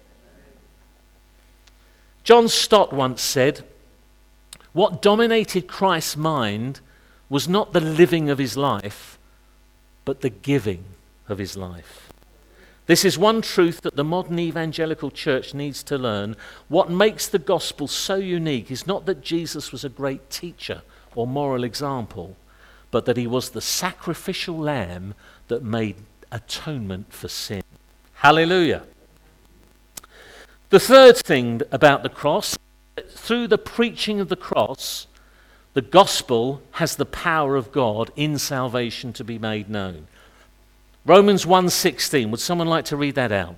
S1: John Stott once said, what dominated Christ's mind was not the living of his life, but the giving of his life. This is one truth that the modern evangelical church needs to learn. What makes the gospel so unique is not that Jesus was a great teacher or moral example, but that he was the sacrificial lamb that made atonement for sin. Hallelujah. The third thing about the cross, through the preaching of the cross, the gospel has the power of God in salvation to be made known. Romans one sixteen, would someone like to read that out?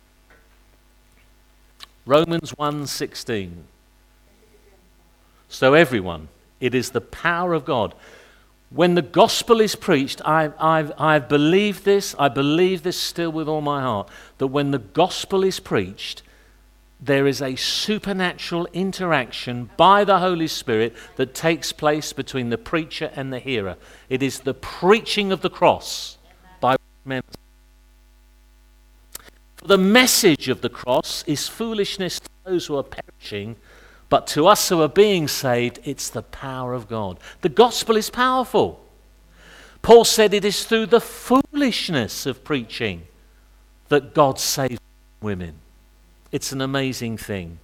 S1: Romans one sixteen. So everyone, it is the power of God. When the gospel is preached, I, I, I believe this, I believe this still with all my heart, that when the gospel is preached, there is a supernatural interaction by the Holy Spirit that takes place between the preacher and the hearer. It is the preaching of the cross by men. For the message of the cross is foolishness to those who are perishing, but to us who are being saved, it's the power of God. The gospel is powerful. Paul said it is through the foolishness of preaching that God saves women. It's an amazing thing.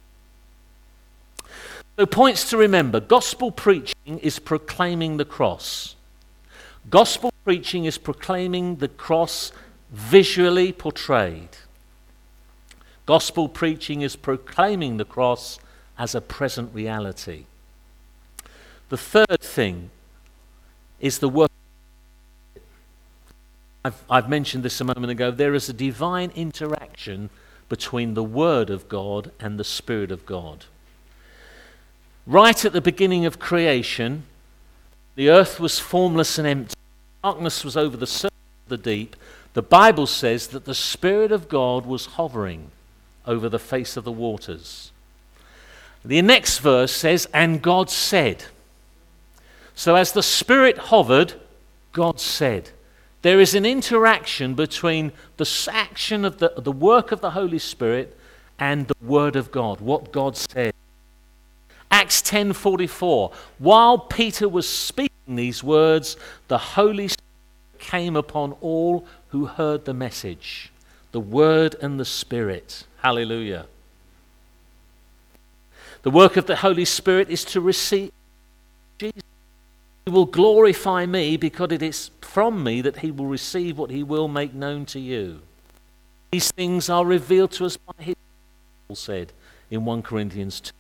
S1: So, points to remember. Gospel preaching is proclaiming the cross. Gospel preaching is proclaiming the cross visually portrayed. Gospel preaching is proclaiming the cross as a present reality. The third thing is the work. I've, I've mentioned this a moment ago. There is a divine interaction between the Word of God and the Spirit of God. Right at the beginning of creation, the earth was formless and empty. Darkness was over the surface of the deep. The Bible says that the Spirit of God was hovering over the face of the waters. The next verse says, and God said. So as the Spirit hovered, God said. There is an interaction between the action of the, the work of the Holy Spirit and the Word of God, what God said. Acts ten forty-four, while Peter was speaking these words, the Holy Spirit came upon all who heard the message, the Word and the Spirit. Hallelujah. The work of the Holy Spirit is to receive Jesus. He will glorify me because it is from me that he will receive what he will make known to you. These things are revealed to us by his, Paul said in First Corinthians two.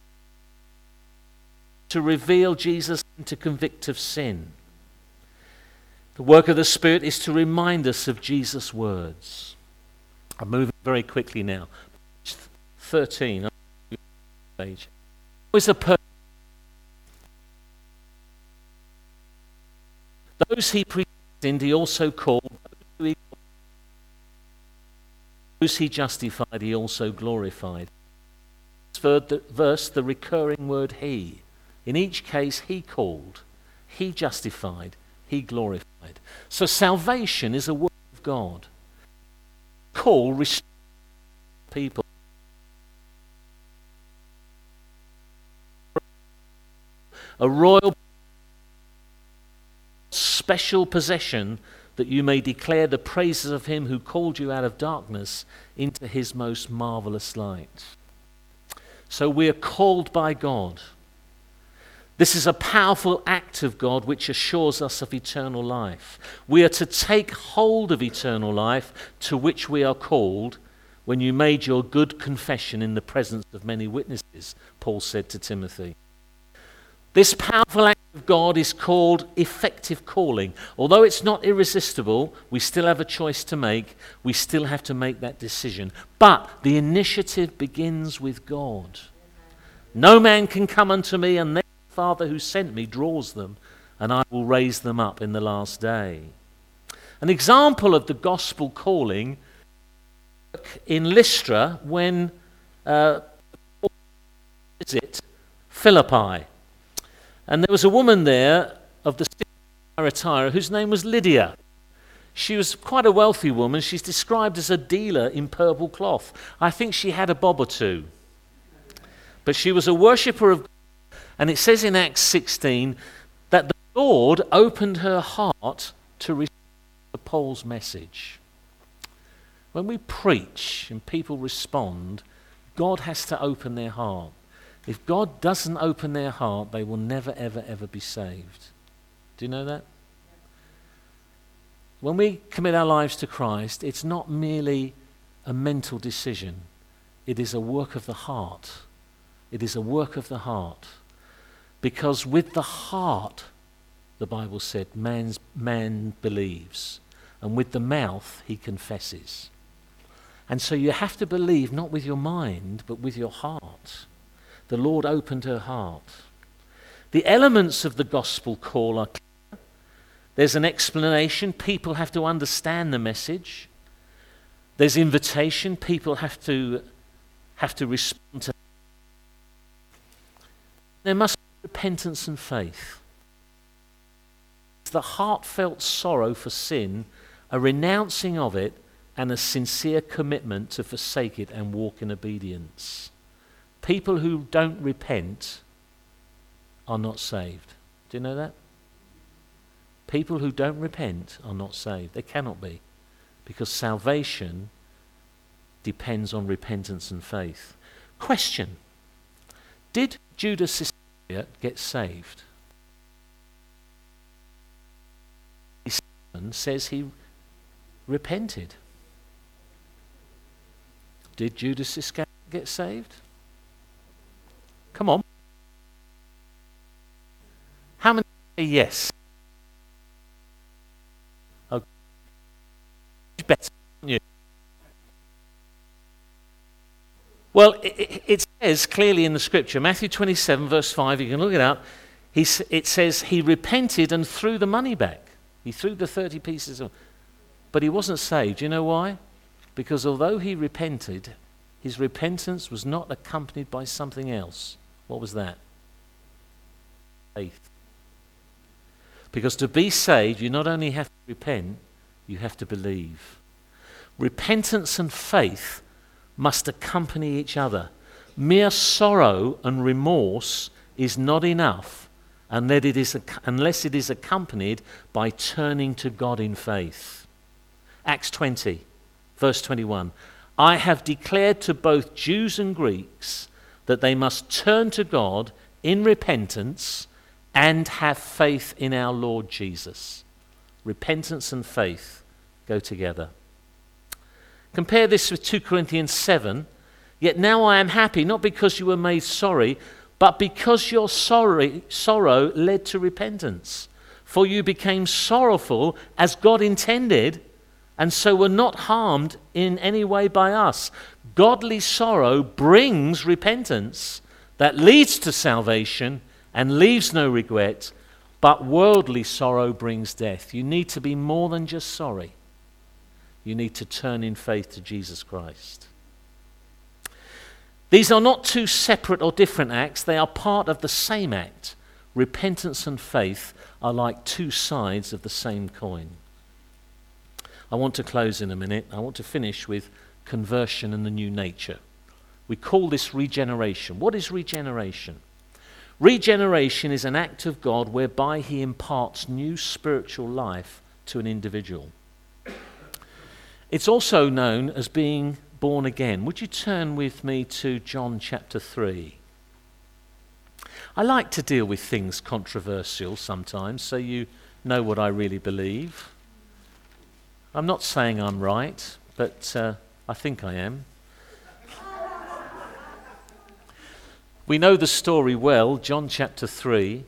S1: To reveal Jesus and to convict of sin. The work of the Spirit is to remind us of Jesus' words. I'm moving very quickly now. Page thirteen. Page. Who is a person? Those he predestined, he also called. Those he justified, he also glorified. This verse, the recurring word he. In each case, he called, he justified, he glorified. So salvation is a work of God. Call restores people. A royal special possession, that you may declare the praises of him who called you out of darkness into his most marvelous light. So we are called by God. This is a powerful act of God which assures us of eternal life. We are to take hold of eternal life to which we are called when you made your good confession in the presence of many witnesses, Paul said to Timothy. This powerful act of God is called effective calling. Although it's not irresistible, we still have a choice to make. We still have to make that decision. But the initiative begins with God. No man can come unto me unless the Father who sent me draws them, and I will raise them up in the last day. An example of the gospel calling in Lystra when uh, visit Philippi. And there was a woman there of the city of Thyatira whose name was Lydia. She was quite a wealthy woman. She's described as a dealer in purple cloth. I think she had a bob or two. But she was a worshipper of God. And it says in Acts sixteen that the Lord opened her heart to receive Paul's message. When we preach and people respond, God has to open their heart. If God doesn't open their heart, they will never, ever, ever be saved. Do you know that? When we commit our lives to Christ, it's not merely a mental decision. It is a work of the heart. It is a work of the heart. Because with the heart, the Bible said, man's, man believes. And with the mouth, he confesses. And so you have to believe not with your mind, but with your heart. The Lord opened her heart. The elements of the gospel call are clear. There's an explanation. People have to understand the message. There's invitation. People have to have to respond to it. There must be repentance and faith. The heartfelt sorrow for sin, a renouncing of it, and a sincere commitment to forsake it and walk in obedience. People who don't repent are not saved. Do you know that? People who don't repent are not saved. They cannot be. Because salvation depends on repentance and faith. Question. Did Judas Iscariot get saved? He says he repented. Did Judas Iscariot get saved? Come on. How many say yes? Okay. Better, aren't you? Well, it, it says clearly in the scripture, Matthew twenty-seven, verse five, you can look it up. He, it says he repented and threw the money back. He threw the thirty pieces of, but he wasn't saved. You know why? Because although he repented, his repentance was not accompanied by something else. What was that? Faith. Because to be saved, you not only have to repent, you have to believe. Repentance and faith must accompany each other. Mere sorrow and remorse is not enough unless it is, unless it is accompanied by turning to God in faith. Acts twenty, verse twenty-one. I have declared to both Jews and Greeks that they must turn to God in repentance and have faith in our Lord Jesus. Repentance and faith go together. Compare this with two Corinthians seven. Yet now I am happy, not because you were made sorry, but because your sorry, sorrow led to repentance. For you became sorrowful as God intended, and so were not harmed in any way by us. Godly sorrow brings repentance that leads to salvation and leaves no regret, But worldly sorrow brings death. You need to be more than just sorry. You need to turn in faith to Jesus Christ. These are not two separate or different acts. They are part of the same act. Repentance and faith are like two sides of the same coin. I want to close in a minute. I want to finish with conversion and the new nature. We call this regeneration. What is regeneration? Regeneration is an act of God whereby he imparts new spiritual life to an individual. It's also known as being born again. Would you turn with me to John chapter three? I like to deal with things controversial sometimes, so you know what I really believe. I'm not saying I'm right, but uh, I think I am. We know the story well, John chapter three,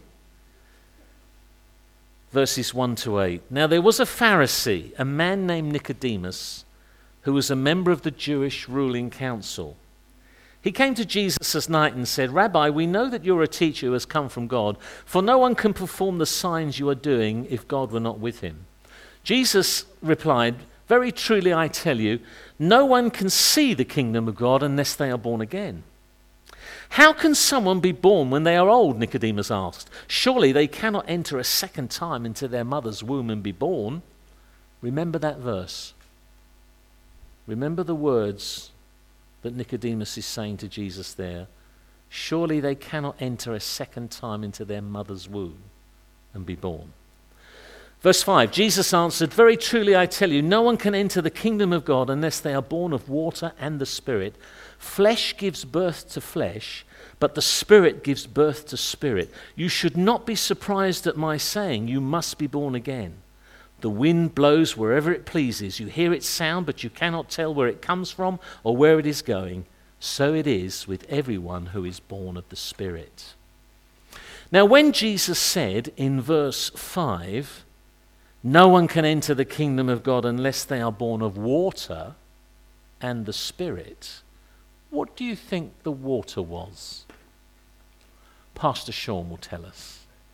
S1: verses one to eight. Now there was a Pharisee, a man named Nicodemus, who was a member of the Jewish ruling council. He came to Jesus at night and said, "Rabbi, we know that you're a teacher who has come from God, for no one can perform the signs you are doing if God were not with him." Jesus replied, "Very truly I tell you, no one can see the kingdom of God unless they are born again." "How can someone be born when they are old?" Nicodemus asked. "Surely they cannot enter a second time into their mother's womb and be born." Remember that verse. Remember the words that Nicodemus is saying to Jesus there. Surely they cannot enter a second time into their mother's womb and be born. Verse five, Jesus answered, "Very truly I tell you, no one can enter the kingdom of God unless they are born of water and the Spirit. Flesh gives birth to flesh, but the Spirit gives birth to spirit. You should not be surprised at my saying, you must be born again. The wind blows wherever it pleases. You hear its sound, but you cannot tell where it comes from or where it is going. So it is with everyone who is born of the Spirit." Now when Jesus said in verse five, no one can enter the kingdom of God unless they are born of water and the Spirit, what do you think the water was? Pastor Sean will tell us.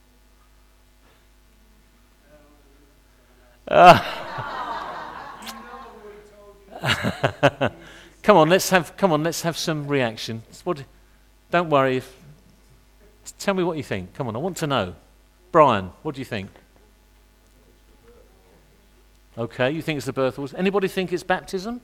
S1: Uh, come on, let's have come on, let's have some reaction. What, don't worry. If, tell me what you think. Come on, I want to know. Brian, what do you think? Okay, you think it's the birth of... Anybody think it's baptism?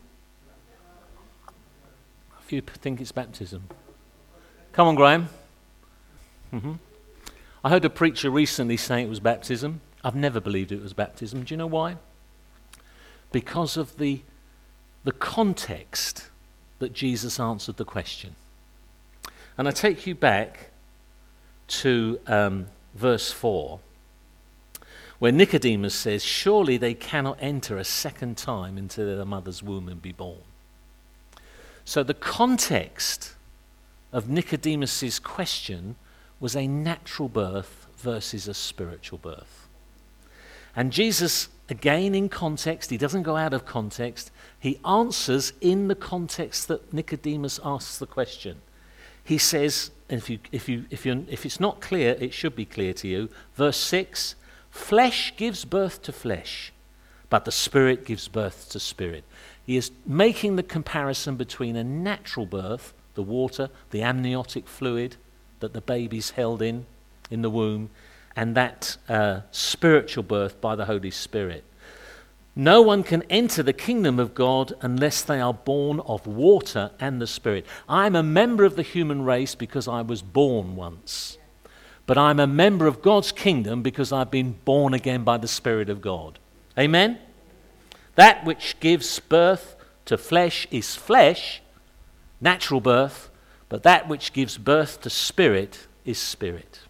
S1: A few think it's baptism. Come on, Graham. Mm-hmm. I heard a preacher recently saying it was baptism. I've never believed it was baptism. Do you know why? Because of the, the context that Jesus answered the question. And I take you back to um, verse four, where Nicodemus says, "Surely they cannot enter a second time into their mother's womb and be born." So the context of Nicodemus's question was a natural birth versus a spiritual birth. And Jesus, again in context, he doesn't go out of context, he answers in the context that Nicodemus asks the question. He says, and if you if you if you if it's not clear, it should be clear to you. Verse six, "Flesh gives birth to flesh, but the Spirit gives birth to spirit." He is making the comparison between a natural birth, the water, the amniotic fluid that the baby's held in in the womb, and that uh, spiritual birth by the Holy Spirit. No one can enter the kingdom of God unless they are born of water and the Spirit. I'm a member of the human race because I was born once. But I'm a member of God's kingdom because I've been born again by the Spirit of God. Amen? That which gives birth to flesh is flesh, natural birth, but that which gives birth to spirit is spirit.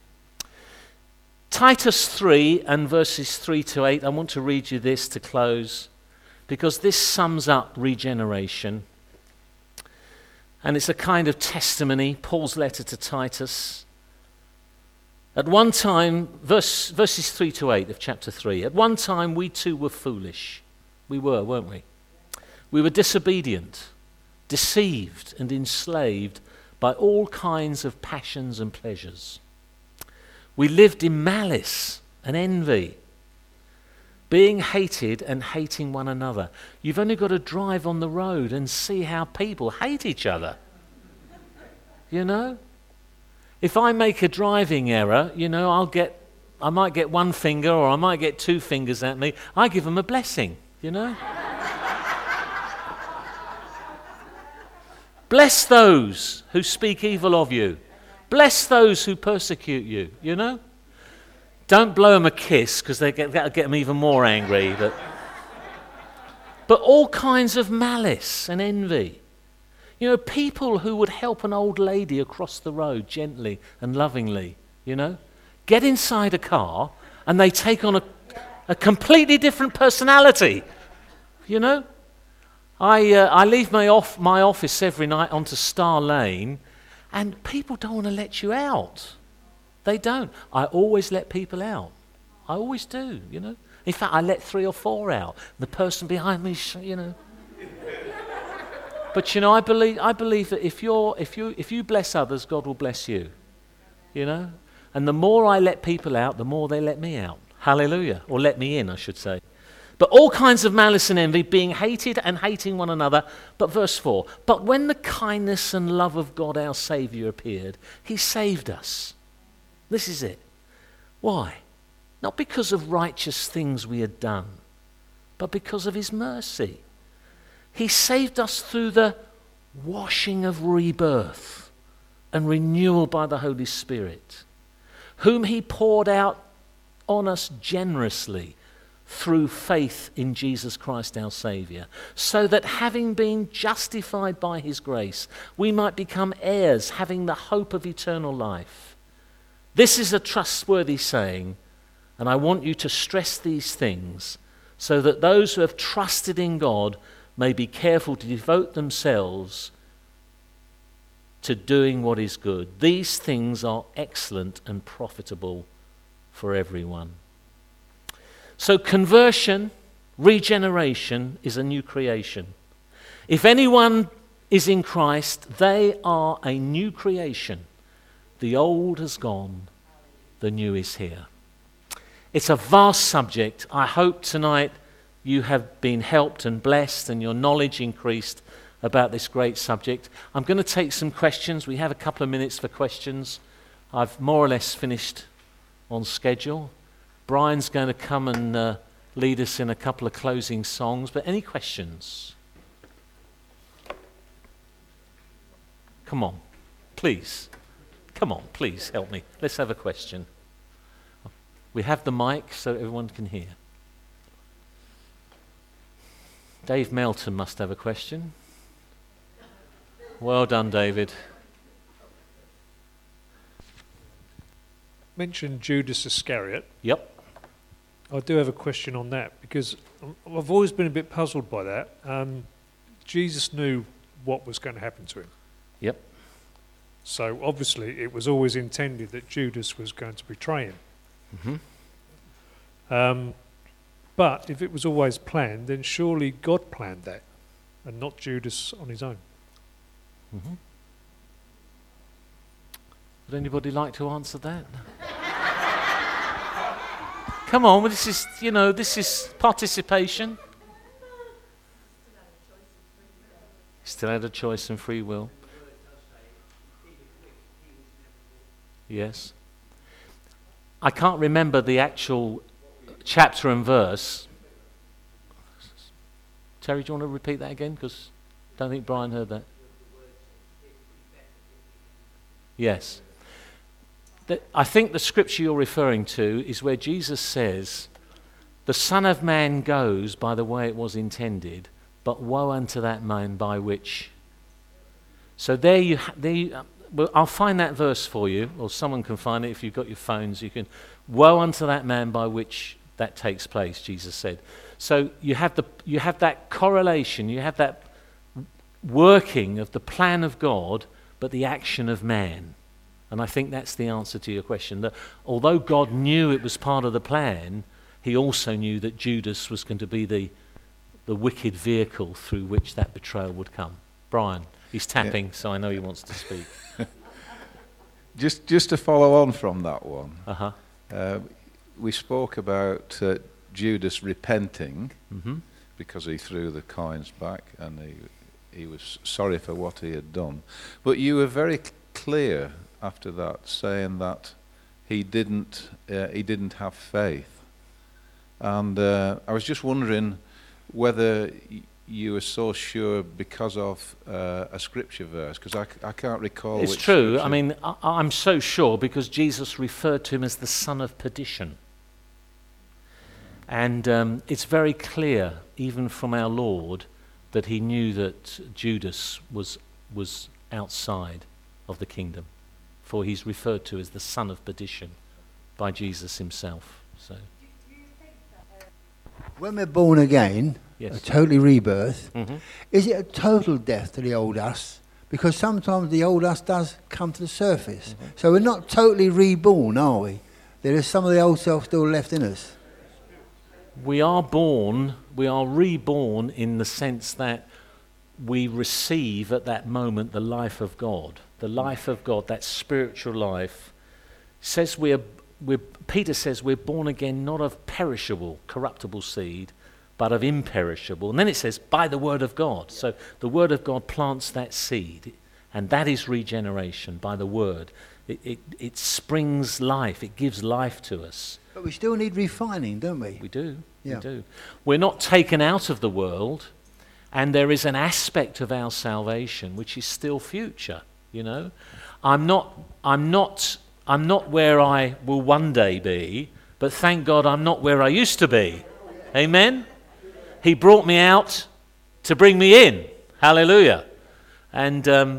S1: Titus three and verses three to eight, I want to read you this to close because this sums up regeneration. And it's a kind of testimony, Paul's letter to Titus. At one time, verse, verses three to eight of chapter three, at one time we too were foolish. We were, weren't we? We were disobedient, deceived and enslaved by all kinds of passions and pleasures. We lived in malice and envy, being hated and hating one another. You've only got to drive on the road and see how people hate each other. You know? If I make a driving error, you know, I'll get, I might get one finger or I might get two fingers at me. I give them a blessing, you know? Bless those who speak evil of you. Bless those who persecute you, you know? Don't blow them a kiss because they get, that'll get them even more angry. But, but all kinds of malice and envy. You know, people who would help an old lady across the road gently and lovingly, you know, get inside a car and they take on a, a completely different personality, you know. I uh, I leave my off my office every night onto Star Lane, and people don't want to let you out. They don't. I always let people out. I always do, you know. In fact, I let three or four out. The person behind me, you know. But you know, I believe I believe that if you're if you if you bless others, God will bless you. You know? And the more I let people out, the more they let me out. Hallelujah. Or let me in, I should say. But all kinds of malice and envy, being hated and hating one another. But verse four, but when the kindness and love of God our Saviour appeared, he saved us. This is it. Why? Not because of righteous things we had done, but because of his mercy. He saved us through the washing of rebirth and renewal by the Holy Spirit, whom he poured out on us generously through faith in Jesus Christ our Saviour, so that having been justified by his grace, we might become heirs, having the hope of eternal life. This is a trustworthy saying, and I want you to stress these things so that those who have trusted in God may be careful to devote themselves to doing what is good. These things are excellent and profitable for everyone. So conversion, regeneration is a new creation. If anyone is in Christ, they are a new creation. The old has gone, the new is here. It's a vast subject. I hope tonight you have been helped and blessed and your knowledge increased about this great subject. I'm going to take some questions. We have a couple of minutes for questions. I've more or less finished on schedule. Brian's going to come and uh, lead us in a couple of closing songs. But any questions? Come on, please. Come on, please help me. Let's have a question. We have the mic so everyone can hear. Dave Melton must have a question. Well done, David.
S3: Mentioned Judas Iscariot.
S1: Yep.
S3: I do have a question on that because I've always been a bit puzzled by that. Um, Jesus knew what was going to happen to him.
S1: Yep.
S3: So obviously it was always intended that Judas was going to betray him.
S1: Mm-hmm.
S3: Um, but if it was always planned, then surely God planned that and not Judas on his own.
S1: Mm-hmm. Would anybody like to answer that? Come on, well, this is, you know, this is participation. Still had a choice and free will. Yes. I can't remember the actual chapter and verse. Terry, do you want to repeat that again? Because I don't think Brian heard that. Yes. The, I think the scripture you're referring to is where Jesus says, the Son of Man goes by the way it was intended, but woe unto that man by which. So there you, ha- there you, uh, well, I'll find that verse for you, or someone can find it if you've got your phones. You can, woe unto that man by which that takes place, Jesus said. So you have the you have that correlation, you have that working of the plan of God, but the action of man. And I think that's the answer to your question, that although God knew it was part of the plan, he also knew that Judas was going to be the the wicked vehicle through which that betrayal would come. Brian, he's tapping, yeah. So I know he wants to speak.
S2: just just to follow on from that one,
S1: Uh-huh.
S2: uh, we spoke about uh, Judas repenting
S1: Mm-hmm.
S2: because he threw the coins back and he he was sorry for what he had done. But you were very c- clear after that, saying that he didn't uh, he didn't have faith. And uh, I was just wondering whether y- you were so sure because of uh, a scripture verse, because I, c- I can't recall.
S1: It's
S2: which
S1: true. I
S2: scripture.
S1: mean, I, I'm so sure because Jesus referred to him as the son of perdition. And um, it's very clear, even from our Lord, that he knew that Judas was was outside of the kingdom, for he's referred to as the son of perdition by Jesus himself. So,
S4: When we're born again,
S1: yes.
S4: a totally rebirth,
S1: Mhm.
S4: is it a total death to the old us? Because sometimes the old us does come to the surface.
S1: Mm-hmm.
S4: So we're not totally reborn, are we? There is some of the old self still left in us.
S1: We are born, we are reborn in the sense that we receive at that moment the life of God. The life of God, that spiritual life, says we're, we're, Peter says we're born again not of perishable, corruptible seed, but of imperishable. And then it says, by the word of God. So the word of God plants that seed, and that is regeneration by the word. It, it, it springs life, it gives life to us.
S4: But we still need refining, don't we?
S1: We do,
S4: Yeah.
S1: we do. We're not taken out of the world, and there is an aspect of our salvation which is still future, you know. I'm not, I'm not, I'm not where I will one day be, but thank God I'm not where I used to be. Amen? He brought me out to bring me in. Hallelujah. And, um,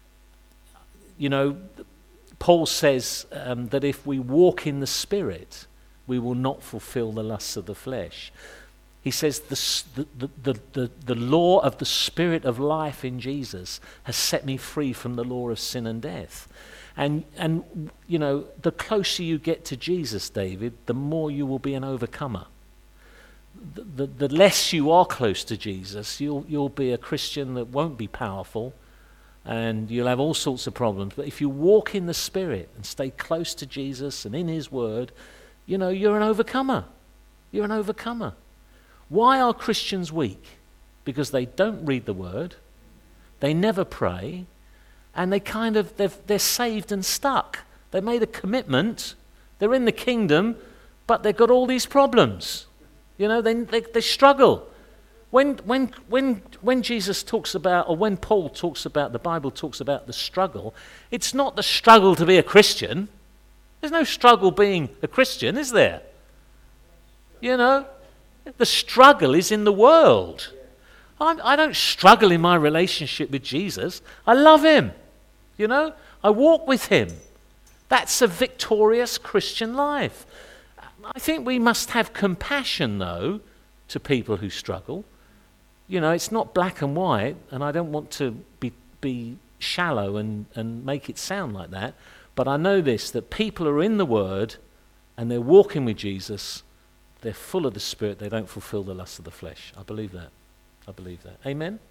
S1: you know, Paul says um, that if we walk in the Spirit, we will not fulfill the lusts of the flesh. He says the, s- the, the, the, the, the law of the Spirit of life in Jesus has set me free from the law of sin and death. And, and you know, the closer you get to Jesus, David, the more you will be an overcomer. The, the, the less you are close to Jesus, you'll, you'll be a Christian that won't be powerful, and you'll have all sorts of problems. But if you walk in the Spirit and stay close to Jesus and in his word, you know, you're an overcomer. You're an overcomer. Why are Christians weak? Because they don't read the word, they never pray, and they kind of, they've, they're saved and stuck. They made a commitment, they're in the kingdom, but they've got all these problems. You know, they, they, they struggle. When, when, when, when Jesus talks about, or when Paul talks about, the Bible talks about the struggle, it's not the struggle to be a Christian. There's no struggle being a Christian, is there? You know, the struggle is in the world. I'm, I don't struggle in my relationship with Jesus. I love him. You know, I walk with him. That's a victorious Christian life. I think we must have compassion, though, to people who struggle. You know, it's not black and white, and I don't want to be, be shallow and, and make it sound like that. But I know this, that people are in the Word and they're walking with Jesus, they're full of the Spirit, they don't fulfill the lust of the flesh. I believe that. I believe that. Amen?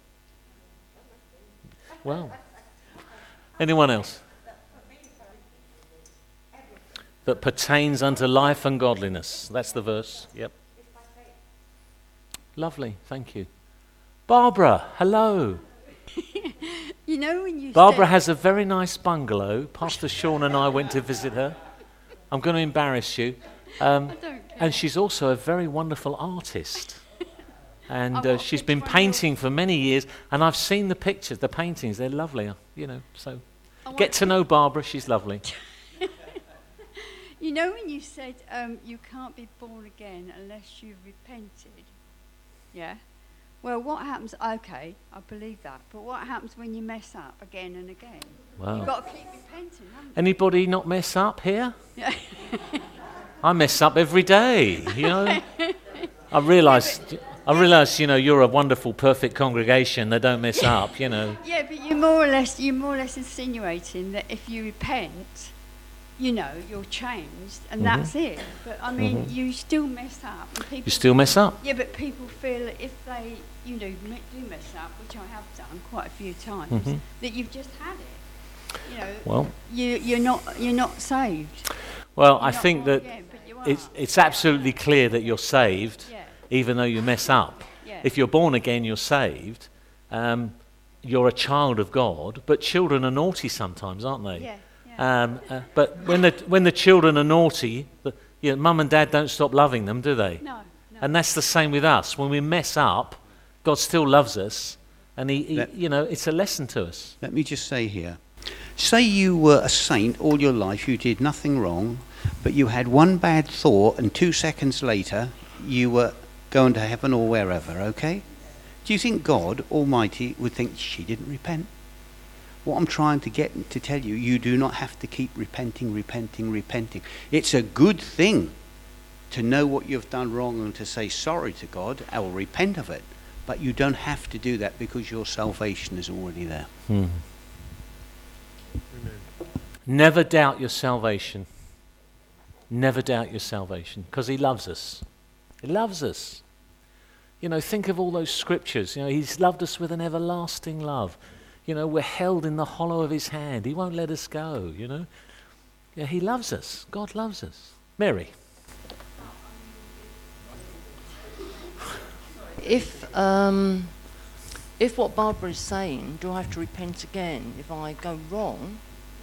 S1: Well, anyone else? That pertains unto life and godliness. That's the verse. Yep. Lovely. Thank you. Barbara, hello.
S5: You know when you
S1: Barbara
S5: said,
S1: has a very nice bungalow. Pastor Sean and I went to visit her. I'm going to embarrass you. Um,
S5: I don't care.
S1: and she's also a very wonderful artist. And
S5: I've
S1: uh,
S5: got
S1: she's
S5: which
S1: been
S5: one
S1: painting for many years. And I've seen the pictures, the paintings. They're lovely, you know. So
S5: I
S1: get
S5: want
S1: to know Barbara. She's lovely.
S5: You know when you said um, you can't be born again unless you've repented? Yeah? Well, what happens, okay, I believe that, but what happens when you mess up again and again?
S1: Wow.
S5: You've got to keep repenting, haven't
S1: Anybody not mess up here?
S5: you? Yeah.
S1: I mess up every day, you know. I realise, I realise, you know, you're a wonderful, perfect congregation that don't mess up, you know.
S5: Yeah, but you're more or less, you're more or less insinuating that if you repent, you know, you're changed, and
S1: Mhm.
S5: that's it. But I mean,
S1: Mhm.
S5: you still mess up, and people.
S1: You still mess up.
S5: Yeah, but people feel that if they, you know, m- do mess up, which I have done quite a few times,
S1: Mhm.
S5: that you've just had it. you know,
S1: Well,
S5: you, you're not you're not saved.
S1: well,
S5: You're
S1: I
S5: not
S1: think
S5: born
S1: that
S5: again, but you
S1: it's,
S5: are.
S1: it's absolutely clear that you're saved,
S5: Yeah.
S1: even though you mess up.
S5: Yeah.
S1: If you're born again, you're saved. Um, you're a child of God, but children are naughty sometimes, aren't they?
S5: Yeah. Yeah.
S1: Um, uh, but when the when the children are naughty, the, you know, mum and dad don't stop loving them, do they?
S5: no. No.
S1: And that's the same with us. When we mess up, God still loves us, and he, he
S6: Let-
S1: you know, it's a lesson to us.
S6: Let me just say here, say you were a saint all your life, you did nothing wrong, but you had one bad thought and two seconds later you were going to heaven or wherever, okay? Do you think God Almighty would think she didn't repent? What I'm trying to get to tell you, you do not have to keep repenting, repenting, repenting. It's a good thing to know what you've done wrong and to say sorry to God or repent of it. But you don't have to do that because your salvation is already there.
S1: Hmm. Never doubt your salvation. Never doubt your salvation, because he loves us. He loves us. You know, think of all those scriptures. You know, he's loved us with an everlasting love. You know, we're held in the hollow of his hand. He won't let us go, you know. Yeah, he loves us. God loves us. Mary.
S7: If um, if what Barbara is saying, do I have to repent again if I go wrong?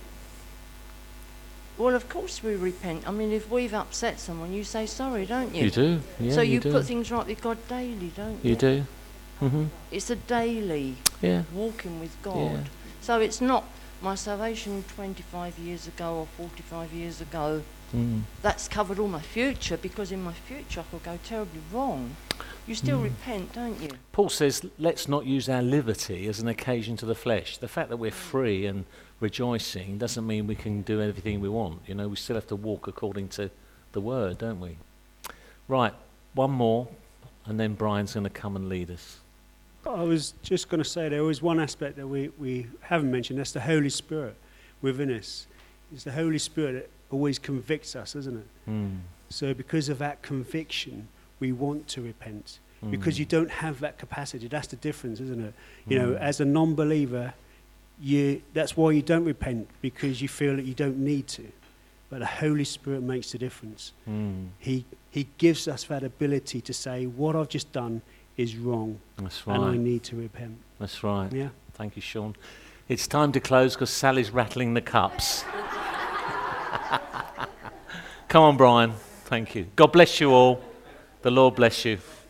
S7: Well, of course we repent. I mean, if we've upset someone, you say sorry, don't you?
S1: You do. Yeah,
S7: so
S1: you,
S7: you,
S1: do.
S7: put things right with God daily, don't you?
S1: You do. Mm-hmm.
S7: It's a daily
S1: Yeah.
S7: walking with God.
S1: Yeah.
S7: So it's not my salvation twenty-five years ago or forty-five years ago.
S1: Mm.
S7: That's covered all my future, because in my future I could go terribly wrong. You still
S1: Mm.
S7: repent, don't you?
S1: Paul says, let's not use our liberty as an occasion to the flesh. The fact that we're free and rejoicing doesn't mean we can do everything we want. You know, we still have to walk according to the word, don't we? Right, one more, and then Brian's going to come and lead us.
S8: I was just going to say there was one aspect that we, we haven't mentioned. That's the Holy Spirit within us. It's the Holy Spirit that always convicts us, isn't it?
S1: Mm.
S8: So because of that conviction, we want to repent. Because
S1: Mm.
S8: you don't have that capacity. That's the difference, isn't it? You know,
S1: Mm.
S8: as a non-believer, you that's why you don't repent, because you feel that you don't need to. But the Holy Spirit makes the difference.
S1: Mm.
S8: He he gives us that ability to say, what I've just done is wrong,
S1: That's
S8: and I
S1: right.
S8: need to repent.
S1: That's right.
S8: Yeah.
S1: Thank you, Sean. It's time to close because Sally's rattling the cups. Come on, Brian. Thank you. God bless you all. The Lord bless you.